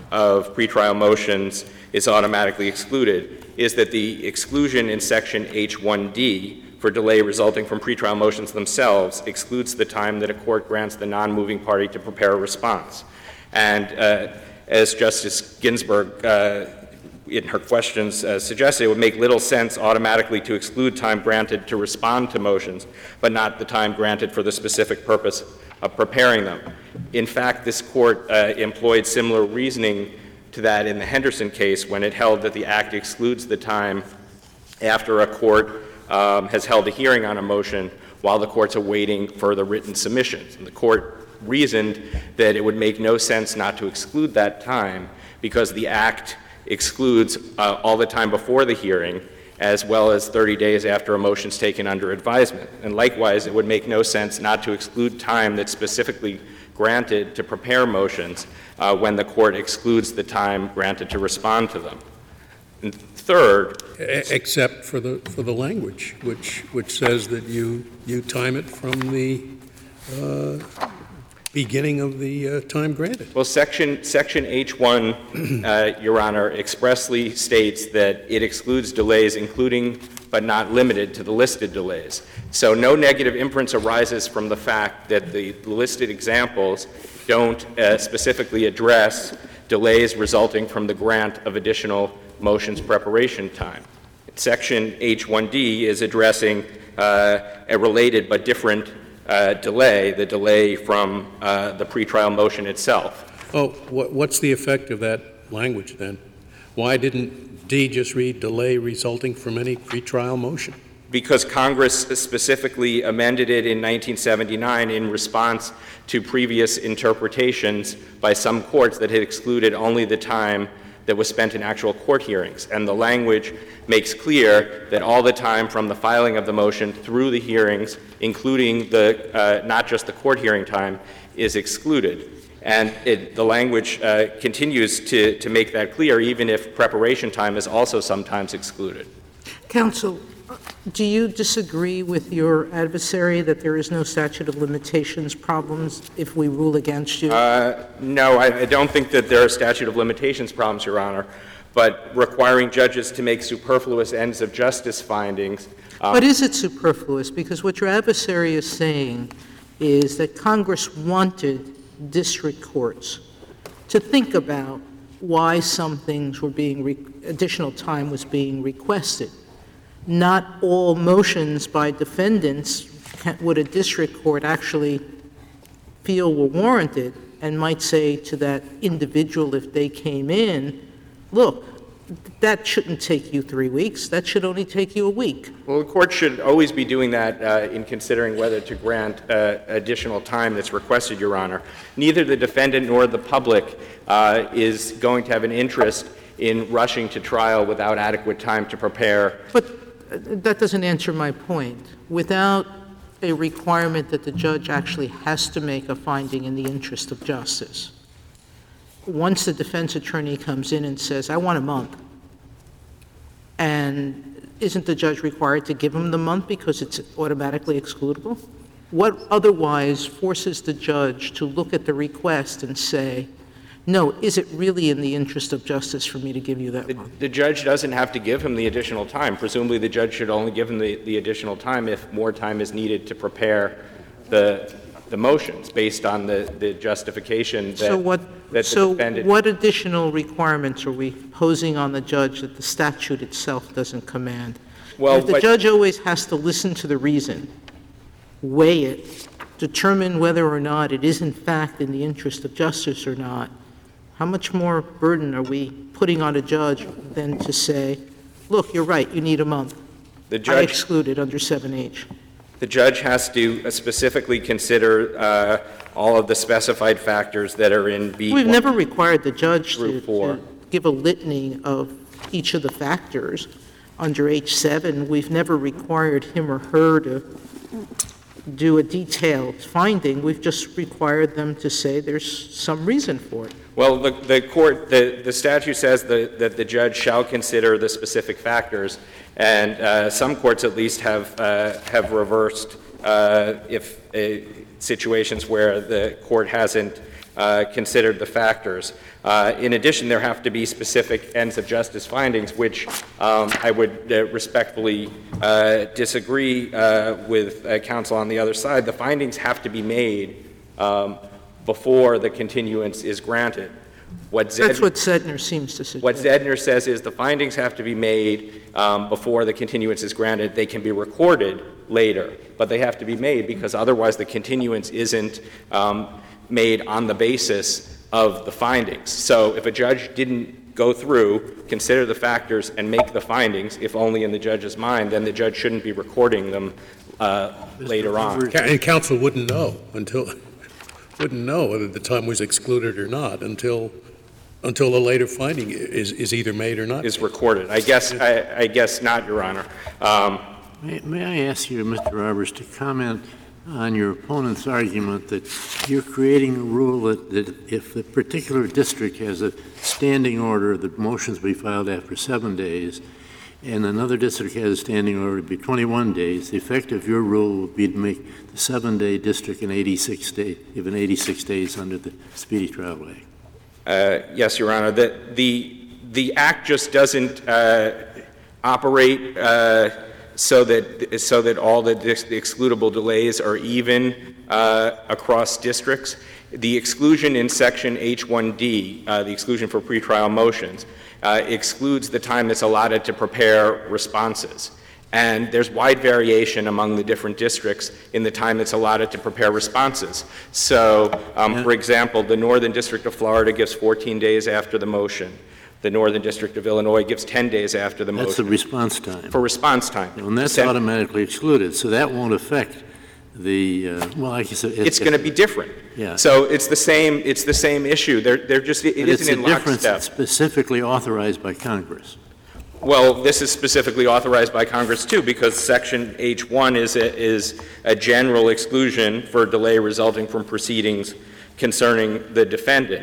of pretrial motions is automatically excluded is that the exclusion in Section H one D for delay resulting from pretrial motions themselves excludes the time that a court grants the non-moving party to prepare a response. And uh, as Justice Ginsburg uh, in her questions uh, suggested, it would make little sense automatically to exclude time granted to respond to motions, but not the time granted for the specific purpose of preparing them. In fact, this court uh, employed similar reasoning to that in the Henderson case when it held that the Act excludes the time after a court um, has held a hearing on a motion while the court's awaiting further written submissions. And the court reasoned that it would make no sense not to exclude that time because the Act excludes uh, all the time before the hearing as well as thirty days after a motion is taken under advisement. And likewise, it would make no sense not to exclude time that's specifically granted to prepare motions uh, when the court excludes the time granted to respond to them. And third, except for the for the language, which which says that you you time it from the uh, beginning of the uh, time granted. well, section section H one, uh, Your Honor, expressly states that it excludes delays, including but not limited to the listed delays. So no negative inference arises from the fact that the listed examples don't uh, specifically address delays resulting from the grant of additional motions preparation time. Section H one D is addressing uh, a related but different uh, delay, the delay from uh, the pretrial motion itself. Oh, what, what's the effect of that language then? Why didn't D just read delay resulting from any pretrial motion? Because Congress specifically amended it in nineteen seventy-nine in response to previous interpretations by some courts that had excluded only the time that was spent in actual court hearings. And the language makes clear that all the time from the filing of the motion through the hearings, including the uh, not just the court hearing time, is excluded. And it, the language uh, continues to, to make that clear, even if preparation time is also sometimes excluded. Counsel, do you disagree with your adversary that there is no statute of limitations problems if we rule against you? Uh, no, I, I don't think that there are statute of limitations problems, Your Honor, but requiring judges to make superfluous ends of justice findings. Um, But is it superfluous? Because what your adversary is saying is that Congress wanted district courts to think about why some things were being, re- additional time was being requested. Not all motions by defendants can, would a district court actually feel were warranted and might say to that individual if they came in, look, that shouldn't take you three weeks, that should only take you a week. Well, the court should always be doing that uh, in considering whether to grant uh, additional time that's requested, Your Honor. Neither the defendant nor the public uh, is going to have an interest in rushing to trial without adequate time to prepare. But uh, that doesn't answer my point. Without a requirement that the judge actually has to make a finding in the interest of justice, once the defense attorney comes in and says, I want a month, and isn't the judge required to give him the month because it's automatically excludable? What otherwise forces the judge to look at the request and say, no, is it really in the interest of justice for me to give you that The, month? the judge doesn't have to give him the additional time. Presumably, the judge should only give him the, the additional time if more time is needed to prepare the the motions based on the, the justification that, So what, that the so defendant. what additional requirements are we posing on the judge that the statute itself doesn't command? Well, If the what- judge always has to listen to the reason, weigh it, determine whether or not it is in fact in the interest of justice or not, how much more burden are we putting on a judge than to say, look, you're right, you need a month. The I judge, exclude it under seven H. the judge has to uh, specifically consider uh, all of the specified factors that are in B one. We've never required the judge Through to, four. to give a litany of each of the factors. Under H seven, we've never required him or her to do a detailed finding. We've just required them to say there's some reason for it. Well, the, the court, the, the statute says the, that the judge shall consider the specific factors, and uh, some courts at least have, uh, have reversed uh, if uh, situations where the court hasn't uh, considered the factors. Uh, in addition, there have to be specific ends of justice findings, which um, I would uh, respectfully uh, disagree uh, with uh, counsel on the other side. The findings have to be made um, before the continuance is granted. What Zed- That's what Sedner seems to suggest. what Zedner says is the findings have to be made um, before the continuance is granted. They can be recorded later, but they have to be made because otherwise the continuance isn't um, made on the basis of the findings. So if a judge didn't go through, consider the factors, and make the findings, if only in the judge's mind, then the judge shouldn't be recording them uh, later on. Ca- And counsel wouldn't know until, wouldn't know whether the time was excluded or not until, until a later finding is, is either made or not. Is recorded. I guess, I, I guess not, Your Honor. Um, May, may I ask you, Mister Roberts, to comment on your opponent's argument that you're creating a rule that, that if the particular district has a standing order that motions be filed after seven days, and another district has a standing order to be twenty-one days, the effect of your rule would be to make the seven-day district an eighty-six day, given eighty-six days under the Speedy Trial Act. Uh, yes, Your Honor. The, the, the Act just doesn't uh, operate uh, so that, so that all the, dis- the excludable delays are even uh, across districts. The exclusion in Section H one D, uh, the exclusion for pretrial motions, uh, excludes the time that's allotted to prepare responses. And there's wide variation among the different districts in the time that's allotted to prepare responses. So, um, for example, the Northern District of Florida gives fourteen days after the motion. The Northern District of Illinois gives ten days after the That's the motion response time. for response time. And that's Sen- automatically excluded, so that won't affect the, uh, well, I guess it- It's going to be different. Yeah. So it's the same, it's the same issue. They're, they're just, it but it's isn't a in difference lockstep. that's specifically authorized by Congress. Well, this is specifically authorized by Congress, too, because Section H one is a, is a general exclusion for delay resulting from proceedings concerning the defendant.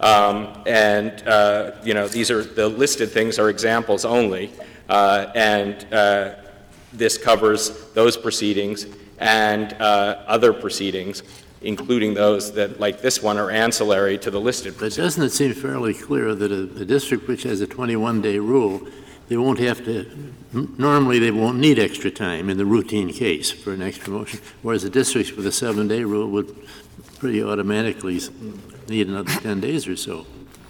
Um, and, uh, you know, these are, the listed things are examples only, uh, and uh, this covers those proceedings and uh, other proceedings, including those that, like this one, are ancillary to the listed But proceedings. doesn't it seem fairly clear that a, a district which has a twenty-one day rule, they won't have to, n- normally they won't need extra time in the routine case for an extra motion, whereas a district with a seven-day rule would pretty automatically s- need another ten days or so.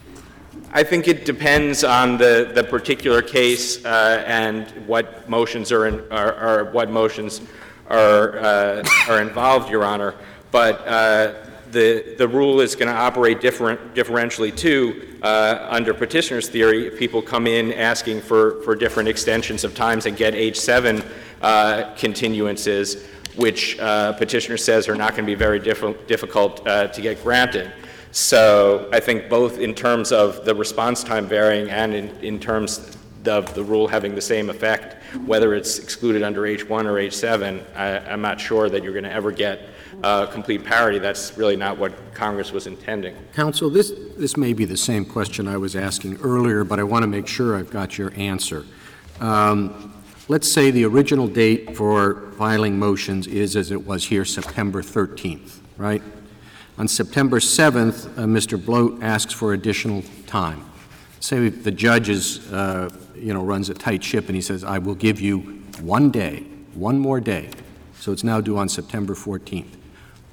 I think it depends on the, the particular case uh, and what motions are, in, are, are what motions are uh, are involved, Your Honor. But uh, the the rule is going to operate different differentially too. Uh, under petitioner's theory, if people come in asking for, for different extensions of times and get H seven uh, continuances, which uh, petitioner says are not going to be very diff- difficult uh, to get granted. So I think both in terms of the response time varying and in, in terms of the rule having the same effect, whether it's excluded under H one or H seven, I, I'm not sure that you're going to ever get uh, complete parity. That's really not what Congress was intending. Counsel, this, this may be the same question I was asking earlier, but I want to make sure I've got your answer. Um, let's say the original date for filing motions is, as it was here, September thirteenth, right? On September seventh, uh, Mister Bloat asks for additional time. Say the judge is, uh, you know, runs a tight ship and he says, I will give you one day, one more day. So it's now due on September fourteenth.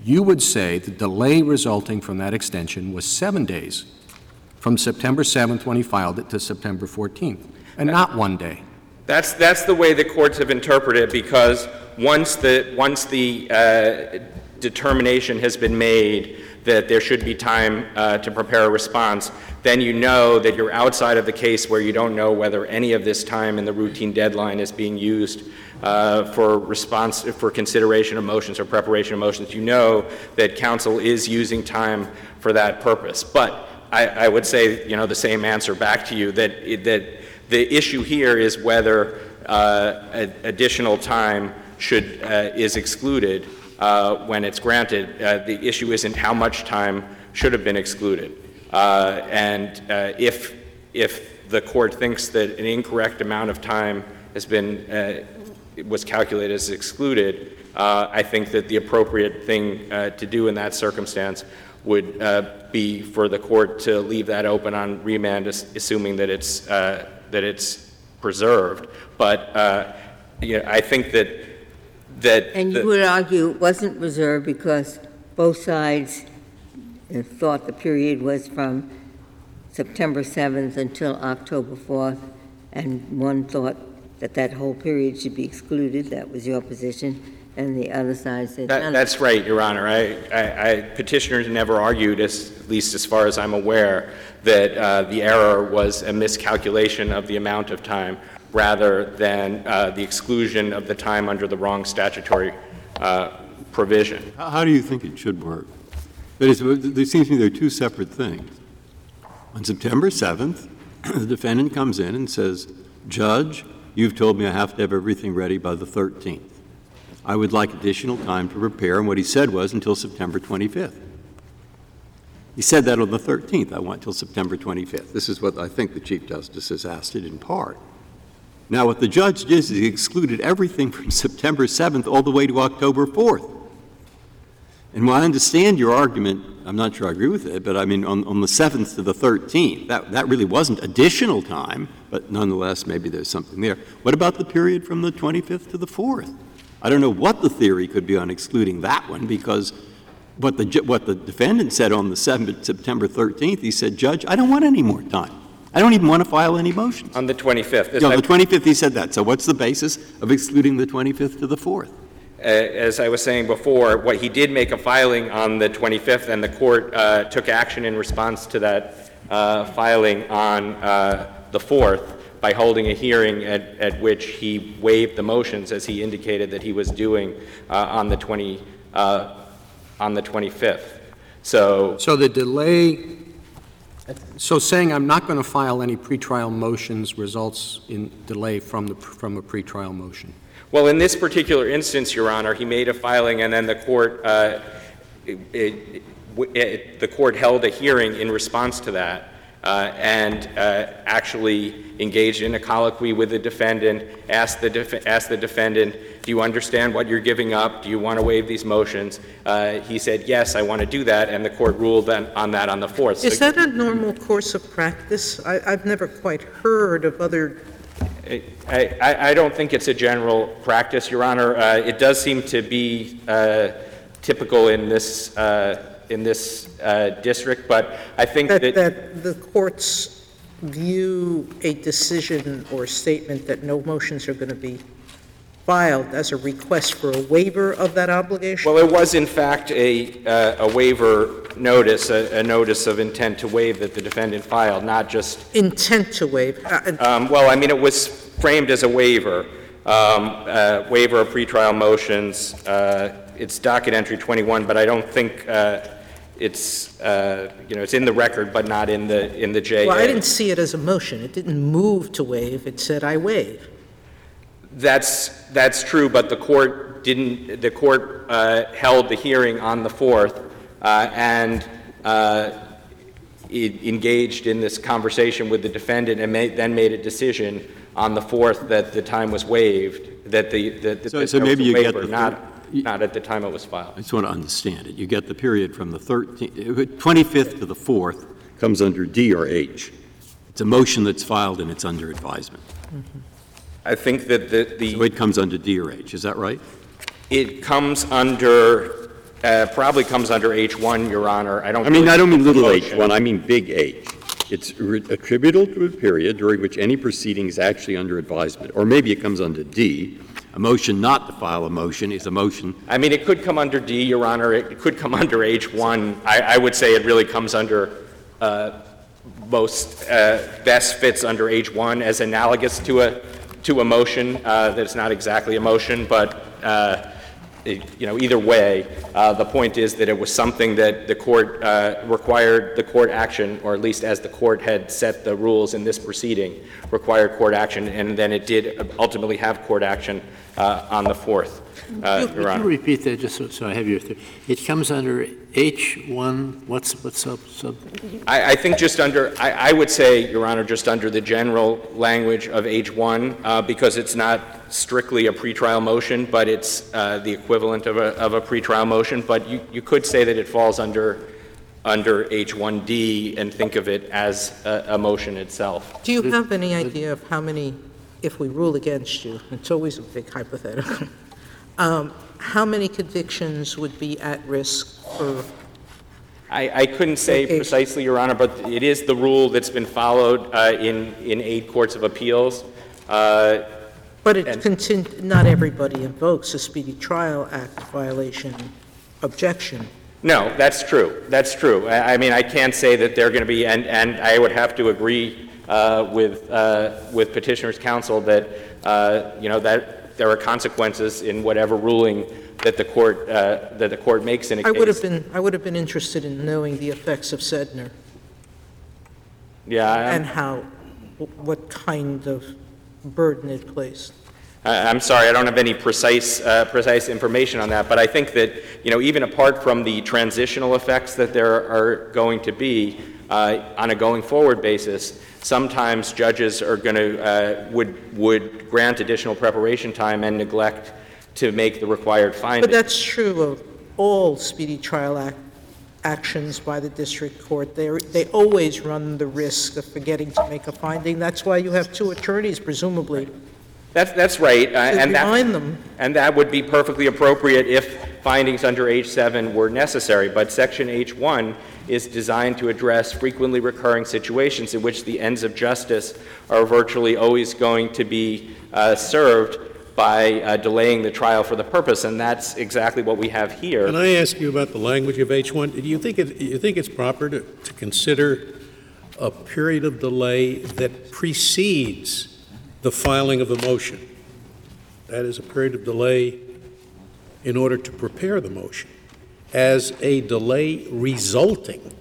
you would say the delay resulting from that extension was seven days, from September seventh when he filed it to September fourteenth, and not one day. That's, that's the way the courts have interpreted it, because once the, once the uh, determination has been made that there should be time uh, to prepare a response, then you know that you're outside of the case where you don't know whether any of this time in the routine deadline is being used uh, for response, for consideration of motions or preparation of motions. You know that counsel is using time for that purpose. But I, I would say, you know, the same answer back to you, that, it, that the issue here is whether uh, additional time should, uh, is excluded uh, when it's granted. Uh, the issue isn't how much time should have been excluded. Uh, and uh, if, if the court thinks that an incorrect amount of time has been, uh, was calculated as excluded, uh, I think that the appropriate thing uh, to do in that circumstance would uh, be for the court to leave that open on remand, assuming that it's, uh, that it's preserved. But uh, you know, I think that that And you the, would argue it wasn't reserved because both sides thought the period was from September seventh until October fourth, and one thought that that whole period should be excluded. That was your position, and the other side said that, none. that's right, Your Honor. I, I, I, petitioners never argued, as, at least as far as I'm aware, that uh, the error was a miscalculation of the amount of time rather than uh, the exclusion of the time under the wrong statutory uh, provision. How how do you think it should work? That is, there seems to me there are two separate things. On September seventh, the defendant comes in and says, Judge, you've told me I have to have everything ready by the thirteenth. I would like additional time to prepare, and what he said was until September twenty-fifth. He said that on the thirteenth, I want until September twenty-fifth. This is what I think the Chief Justice has asked it in part. Now, what the judge did is he excluded everything from September seventh all the way to October fourth. And while I understand your argument, I'm not sure I agree with it, but I mean, on, on the seventh to the thirteenth, that, that really wasn't additional time, but nonetheless, maybe there's something there. What about the period from the twenty-fifth to the fourth? I don't know what the theory could be on excluding that one, because what the, what the defendant said on the seventh, September thirteenth, he said, Judge, I don't want any more time. I don't even want to file any motions. On the twenty-fifth. No, the twenty-fifth, he said that. So what's the basis of excluding the twenty-fifth to the fourth? Uh, as I was saying before, what he did make a filing on the twenty-fifth, and the court uh, took action in response to that uh, filing on uh, the fourth by holding a hearing at, at which he waived the motions, as he indicated that he was doing uh, on the twenty uh, on the twenty-fifth. So, So the delay, so saying I'm not going to file any pretrial motions results in delay from the from a pretrial motion. well, in this particular instance, Your Honor, he made a filing, and then the court uh, it, it, it, the court held a hearing in response to that. Uh, and uh, actually engaged in a colloquy with the defendant, asked the, def- asked the defendant, do you understand what you're giving up? Do you want to waive these motions? Uh, he said, yes, I want to do that, and the court ruled on, on that on the fourth. Is So, that a normal course of practice? I, I've never quite heard of other. I, I, I don't think it's a general practice, Your Honor. Uh, it does seem to be uh, typical in this uh, in this uh, district, but I think That, that, that the courts view a decision or statement that no motions are going to be filed as a request for a waiver of that obligation? well, it was in fact a, uh, a waiver notice, a, a notice of intent to waive that the defendant filed, not just, Intent to waive. Uh, um, well, I mean, it was framed as a waiver, um, uh, waiver of pretrial motions. Uh, it's docket entry twenty-one, but I don't think uh, it's, uh, you know, it's in the record, but not in the, in the J A. Well, I didn't see it as a motion. It didn't move to waive. It said, I waive. That's, that's true, but the court didn't, the court uh, held the hearing on the fourth uh, and uh, it engaged in this conversation with the defendant and made, then made a decision on the fourth that the time was waived, that the, that the So- that so there was maybe a you get waiver, the- not, not at the time it was filed. I just want to understand it. You get the period from the thirteenth, twenty-fifth to the fourth comes under D or H. It's a motion that's filed and it's under advisement. I think that the, the So it comes under D or H, is that right? it comes under, uh, probably comes under H one, Your Honor. I don't. I mean, I don't mean little motion. h one, I mean big H. It's re- attributable to a period during which any proceeding is actually under advisement. Or maybe it comes under D. A motion not to file a motion is a motion. I mean, it could come under D, Your Honor. It could come under H one. I, I would say it really comes under, uh, most, uh, best fits under H one as analogous to a, to a motion, uh, that's not exactly a motion, but, uh, it, you know, either way, uh, the point is that it was something that the court, uh, required the court action, or at least as the court had set the rules in this proceeding, required court action, and then it did ultimately have court action, uh, on the fourth. Uh, Could Your you Honor. repeat that just so, so I have your, th- it comes under H one, what's, what's sub, sub? I, I think just under, I, I would say, Your Honor, just under the general language of H one, uh, because it's not strictly a pretrial motion, but it's uh, the equivalent of a, of a pretrial motion. But you, you could say that it falls under, under H one D and think of it as a, a motion itself. Do you have any idea of how many, if we rule against you, it's always a big hypothetical, um, how many convictions would be at risk for? I, I couldn't say Okay. precisely, Your Honor, but it is the rule that's been followed uh, in, in eight courts of appeals. Uh, But it And- contin- not everybody invokes a Speedy Trial Act violation objection. No, that's true. That's true. I, I mean, I can't say that they're going to be, and, and I would have to agree uh, with, uh, with petitioner's counsel that, uh, you know, that there are consequences in whatever ruling that the court, uh, that the court makes in a I case. would have been, I would have been interested in knowing the effects of Sedner Yeah, I'm- and how, what kind of burden it placed. I- I'm sorry, I don't have any precise, uh, precise information on that, but I think that, you know, even apart from the transitional effects that there are going to be uh, on a going forward basis, sometimes judges are going to, uh, would, would grant additional preparation time and neglect to make the required findings. But that's true of all Speedy Trial Act actions by the district court. They they always run the risk of forgetting to make a finding. That's why you have two attorneys, presumably, That's, that's right. uh, to and that- remind them. And that would be perfectly appropriate if findings under H seven were necessary. But Section H one is designed to address frequently recurring situations in which the ends of justice are virtually always going to be uh, served by uh, delaying the trial for the purpose, and that's exactly what we have here. Can I ask you about the language of H one? Do you think it, you think it's proper to, to consider a period of delay that precedes the filing of the motion? That is, a period of delay in order to prepare the motion, as a delay resulting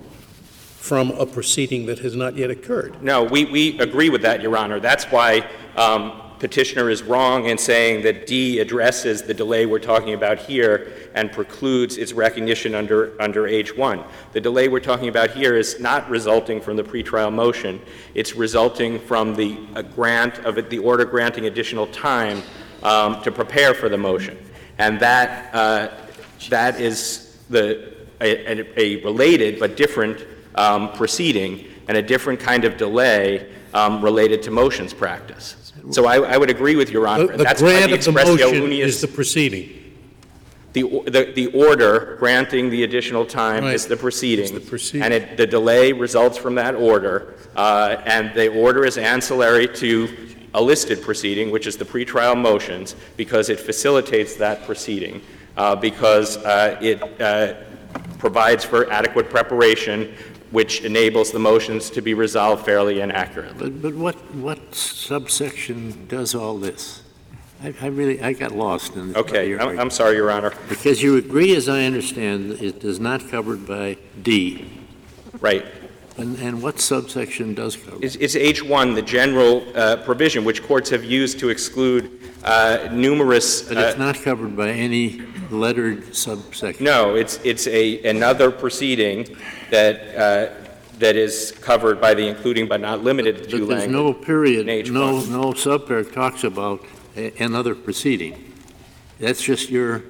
from a proceeding that has not yet occurred. No, we, we agree with that, Your Honor. That's why um, petitioner is wrong in saying that D addresses the delay we're talking about here and precludes its recognition under, under H one. The delay we're talking about here is not resulting from the pretrial motion. It's resulting from the uh, grant of it, the order granting additional time um, to prepare for the motion. And that, uh, that is the, a, a related but different um, proceeding and a different kind of delay um, related to motions practice. So I, I would agree with Your Honor. The, the That's why grant of the expressio motion unius- is the proceeding. The, the, the order granting the additional time Right. is the proceeding. Is the proceeding. And it, the delay results from that order, uh, and the order is ancillary to a listed proceeding, which is the pretrial motions, because it facilitates that proceeding, uh, because uh, it uh, provides for adequate preparation, which enables the motions to be resolved fairly and accurately. But, but what, what subsection does all this? I, I really, I got lost in Okay, your I'm, I'm sorry, Your Honor. Because you agree, as I understand, it is not covered by D. Right. And, and what subsection does cover? It's, it's H one, the general uh, provision, which courts have used to exclude uh, numerous. But it's uh, not covered by any lettered subsection. No, it's it's a another proceeding that uh, that is covered by the including but not limited to But there's language. no period, in H no, one. no subparagraph talks about a- another proceeding. That's just your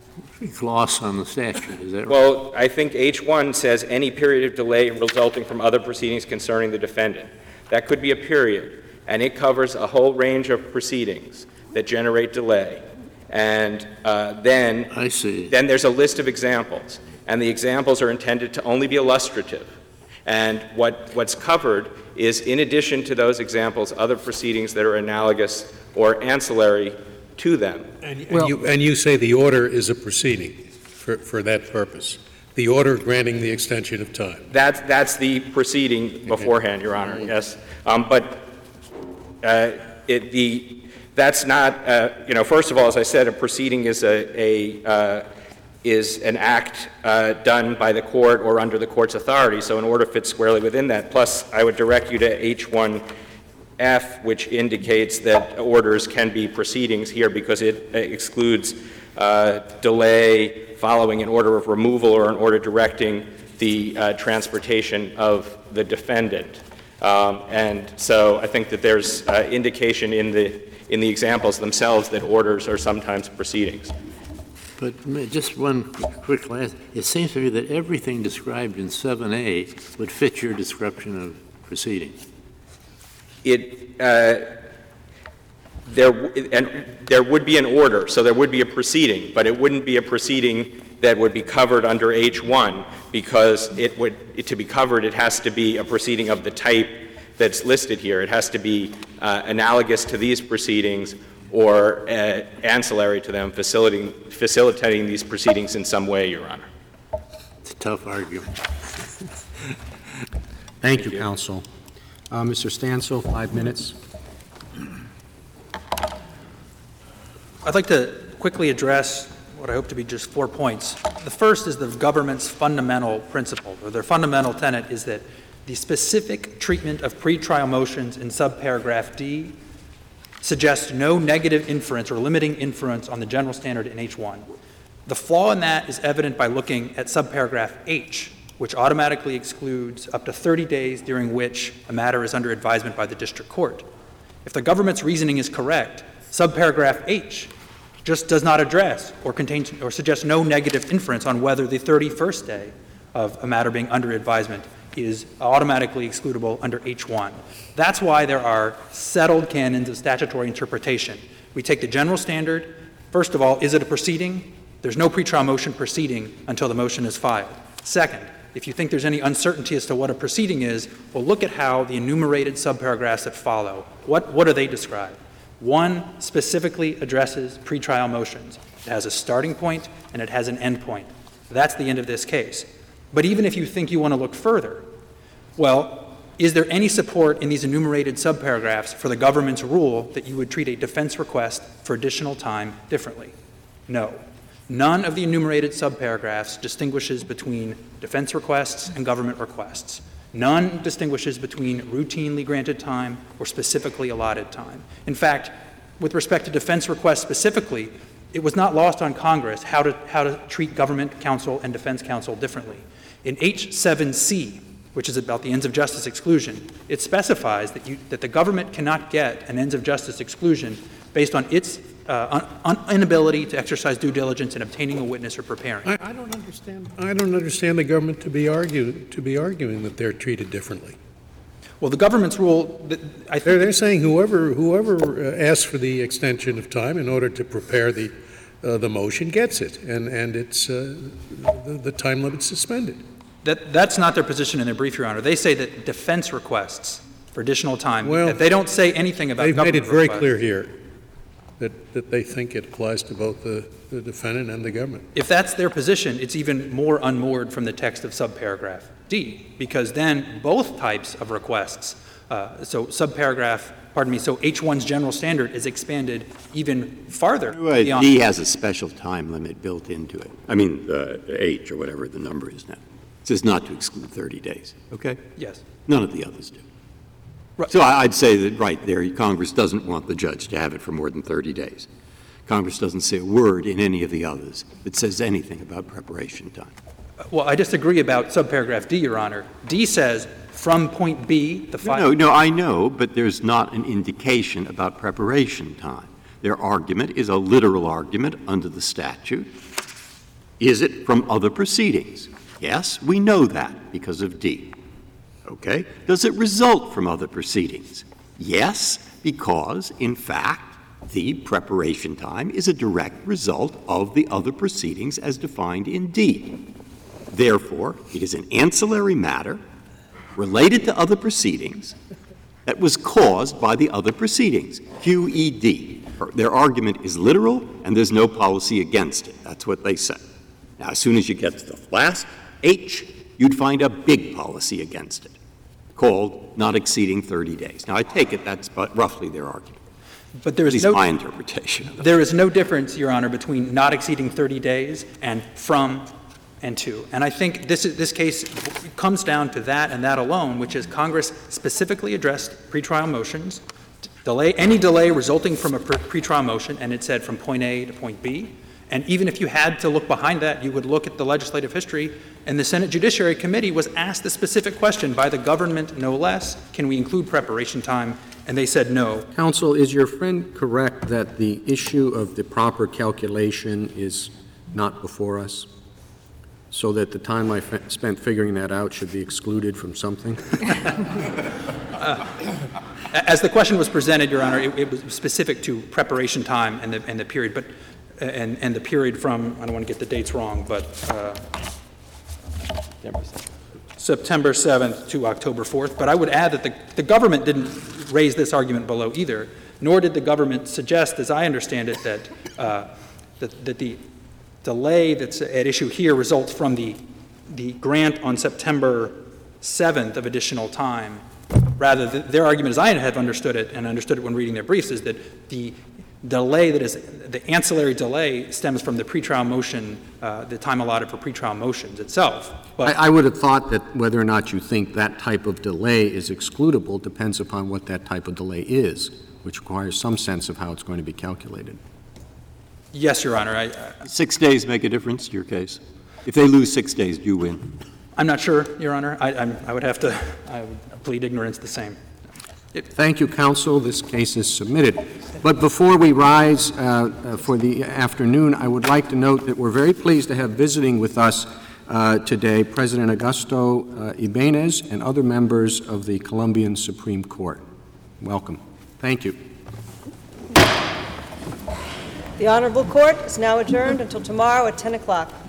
gloss on the statute, is that right? Well, I think H one says any period of delay resulting from other proceedings concerning the defendant. That could be a period, and it covers a whole range of proceedings that generate delay. And uh, then, I see. then there's a list of examples, and the examples are intended to only be illustrative. And what, what's covered is, in addition to those examples, other proceedings that are analogous or ancillary to them. And, and, you, and you say the order is a proceeding for, for that purpose, the order granting the extension of time. That's, that's the proceeding beforehand, Your Honor, yes. Um, but uh, it, the, that's not, uh, you know, first of all, as I said, a proceeding is, a, a, uh, is an act uh, done by the court or under the court's authority, so an order fits squarely within that. Plus, I would direct you to H one F, which indicates that orders can be proceedings here because it excludes uh, delay following an order of removal or an order directing the uh, transportation of the defendant. Um, and so I think that there's uh, indication in the in the examples themselves that orders are sometimes proceedings. But ma- just one quick last, it seems to me that everything described in seven A would fit your description of proceedings. It, uh, there, w- and there would be an order, so there would be a proceeding, but it wouldn't be a proceeding that would be covered under H one, because it would, it, to be covered, it has to be a proceeding of the type that's listed here. It has to be uh, analogous to these proceedings or uh, ancillary to them, facilitating, facilitating these proceedings in some way, Your Honor. It's a tough argument. Thank you, counsel. Uh, Mister Stansel, five minutes. I'd like to quickly address what I hope to be just four points. The first is the government's fundamental principle, or their fundamental tenet is that the specific treatment of pretrial motions in subparagraph D suggests no negative inference or limiting inference on the general standard in H one. The flaw in that is evident by looking at subparagraph H, which automatically excludes up to thirty days during which a matter is under advisement by the district court. If the government's reasoning is correct, subparagraph H just does not address or contains or suggests no negative inference on whether the thirty-first day of a matter being under advisement is automatically excludable under H one. That's why there are settled canons of statutory interpretation. We take the general standard. First of all, is it a proceeding? There's no pretrial motion proceeding until the motion is filed. Second, if you think there's any uncertainty as to what a proceeding is, well, look at how the enumerated subparagraphs that follow, what, what do they describe? One specifically addresses pretrial motions. It has a starting point and it has an end point. That's the end of this case. But even if you think you want to look further, well, is there any support in these enumerated subparagraphs for the government's rule that you would treat a defense request for additional time differently? No. None of the enumerated subparagraphs distinguishes between defense requests and government requests. None distinguishes between routinely granted time or specifically allotted time. In fact, with respect to defense requests specifically, it was not lost on Congress how to, how to treat government counsel and defense counsel differently. In H seven C, which is about the ends of justice exclusion, it specifies that, you, that the government cannot get an ends of justice exclusion based on its uh, un, un, inability to exercise due diligence in obtaining a witness or preparing. I, I don't understand. I don't understand the government to be argue to be arguing that they're treated differently. Well, the government's rule, I think they're, they're saying whoever whoever uh, asks for the extension of time in order to prepare the uh, the motion gets it, and and it's uh, the, the time limit's suspended. That that's not their position in their brief, Your Honor. They say that defense requests for additional time. Well, they don't say anything about they've government made it very requests. clear here that that they think it applies to both the, the defendant and the government. If that's their position, it's even more unmoored from the text of subparagraph D, because then both types of requests, uh, so subparagraph, pardon me, so H one's general standard is expanded even farther. Right, beyond. D has a special time limit built into it. I mean, uh, H or whatever the number is now. It says not to exclude thirty days, okay? Yes. None of the others do. Right. So I- I'd say that right there, Congress doesn't want the judge to have it for more than thirty days. Congress doesn't say a word in any of the others that says anything about preparation time. Well, I disagree about subparagraph D, Your Honor. D says from point B, the file. No, no, I know, but there's not an indication about preparation time. Their argument is a literal argument under the statute. Is it from other proceedings? Yes, we know that because of D. Okay? Does it result from other proceedings? Yes, because, in fact, The preparation time is a direct result of the other proceedings as defined in D. Therefore, it is an ancillary matter related to other proceedings that was caused by the other proceedings, Q E D. Their argument is literal, and there's no policy against it. That's what they say. Now, as soon as you get to the last H, you'd find a big policy against it, called not exceeding thirty days. Now, I take it that's but roughly their argument. But there At is least no, my interpretation of it. there is no difference, Your Honor, between not exceeding thirty days and from and to. And I think this, is, this case comes down to that and that alone, which is Congress specifically addressed pretrial motions, delay, any delay resulting from a pre- pretrial motion, and it said from point A to point B. And even if you had to look behind that, you would look at the legislative history, and the Senate Judiciary Committee was asked the specific question by the government, no less, can we include preparation time? And they said no. Counsel, is your friend correct that the issue of the proper calculation is not before us? So that the time I f- spent figuring that out should be excluded from something? uh, as the question was presented, Your Honor, it, it was specific to preparation time and the, and the period, but and, and the period from, I don't want to get the dates wrong, but uh, September seventh to October fourth. But I would add that the, the government didn't raise this argument below either, nor did the government suggest, as I understand it, that, uh, that, that the delay that's at issue here results from the, the grant on September seventh of additional time. Rather, th- their argument, as I have understood it, and understood it when reading their briefs, is that the delay that is, the ancillary delay stems from the pretrial motion, uh, the time allotted for pretrial motions itself. But I, I would have thought that whether or not you think that type of delay is excludable depends upon what that type of delay is, which requires some sense of how it's going to be calculated. Yes, Your Honor. I, uh, Six days make a difference to your case? If they lose six days, do you win? I'm not sure, Your Honor. I, I'm, I would have to I would plead ignorance the same. Thank you, counsel. This case is submitted. But before we rise uh, uh, for the afternoon, I would like to note that we're very pleased to have visiting with us uh, today President Augusto uh, Ibanez and other members of the Colombian Supreme Court. Welcome. Thank you. The Honorable Court is now adjourned until tomorrow at ten o'clock.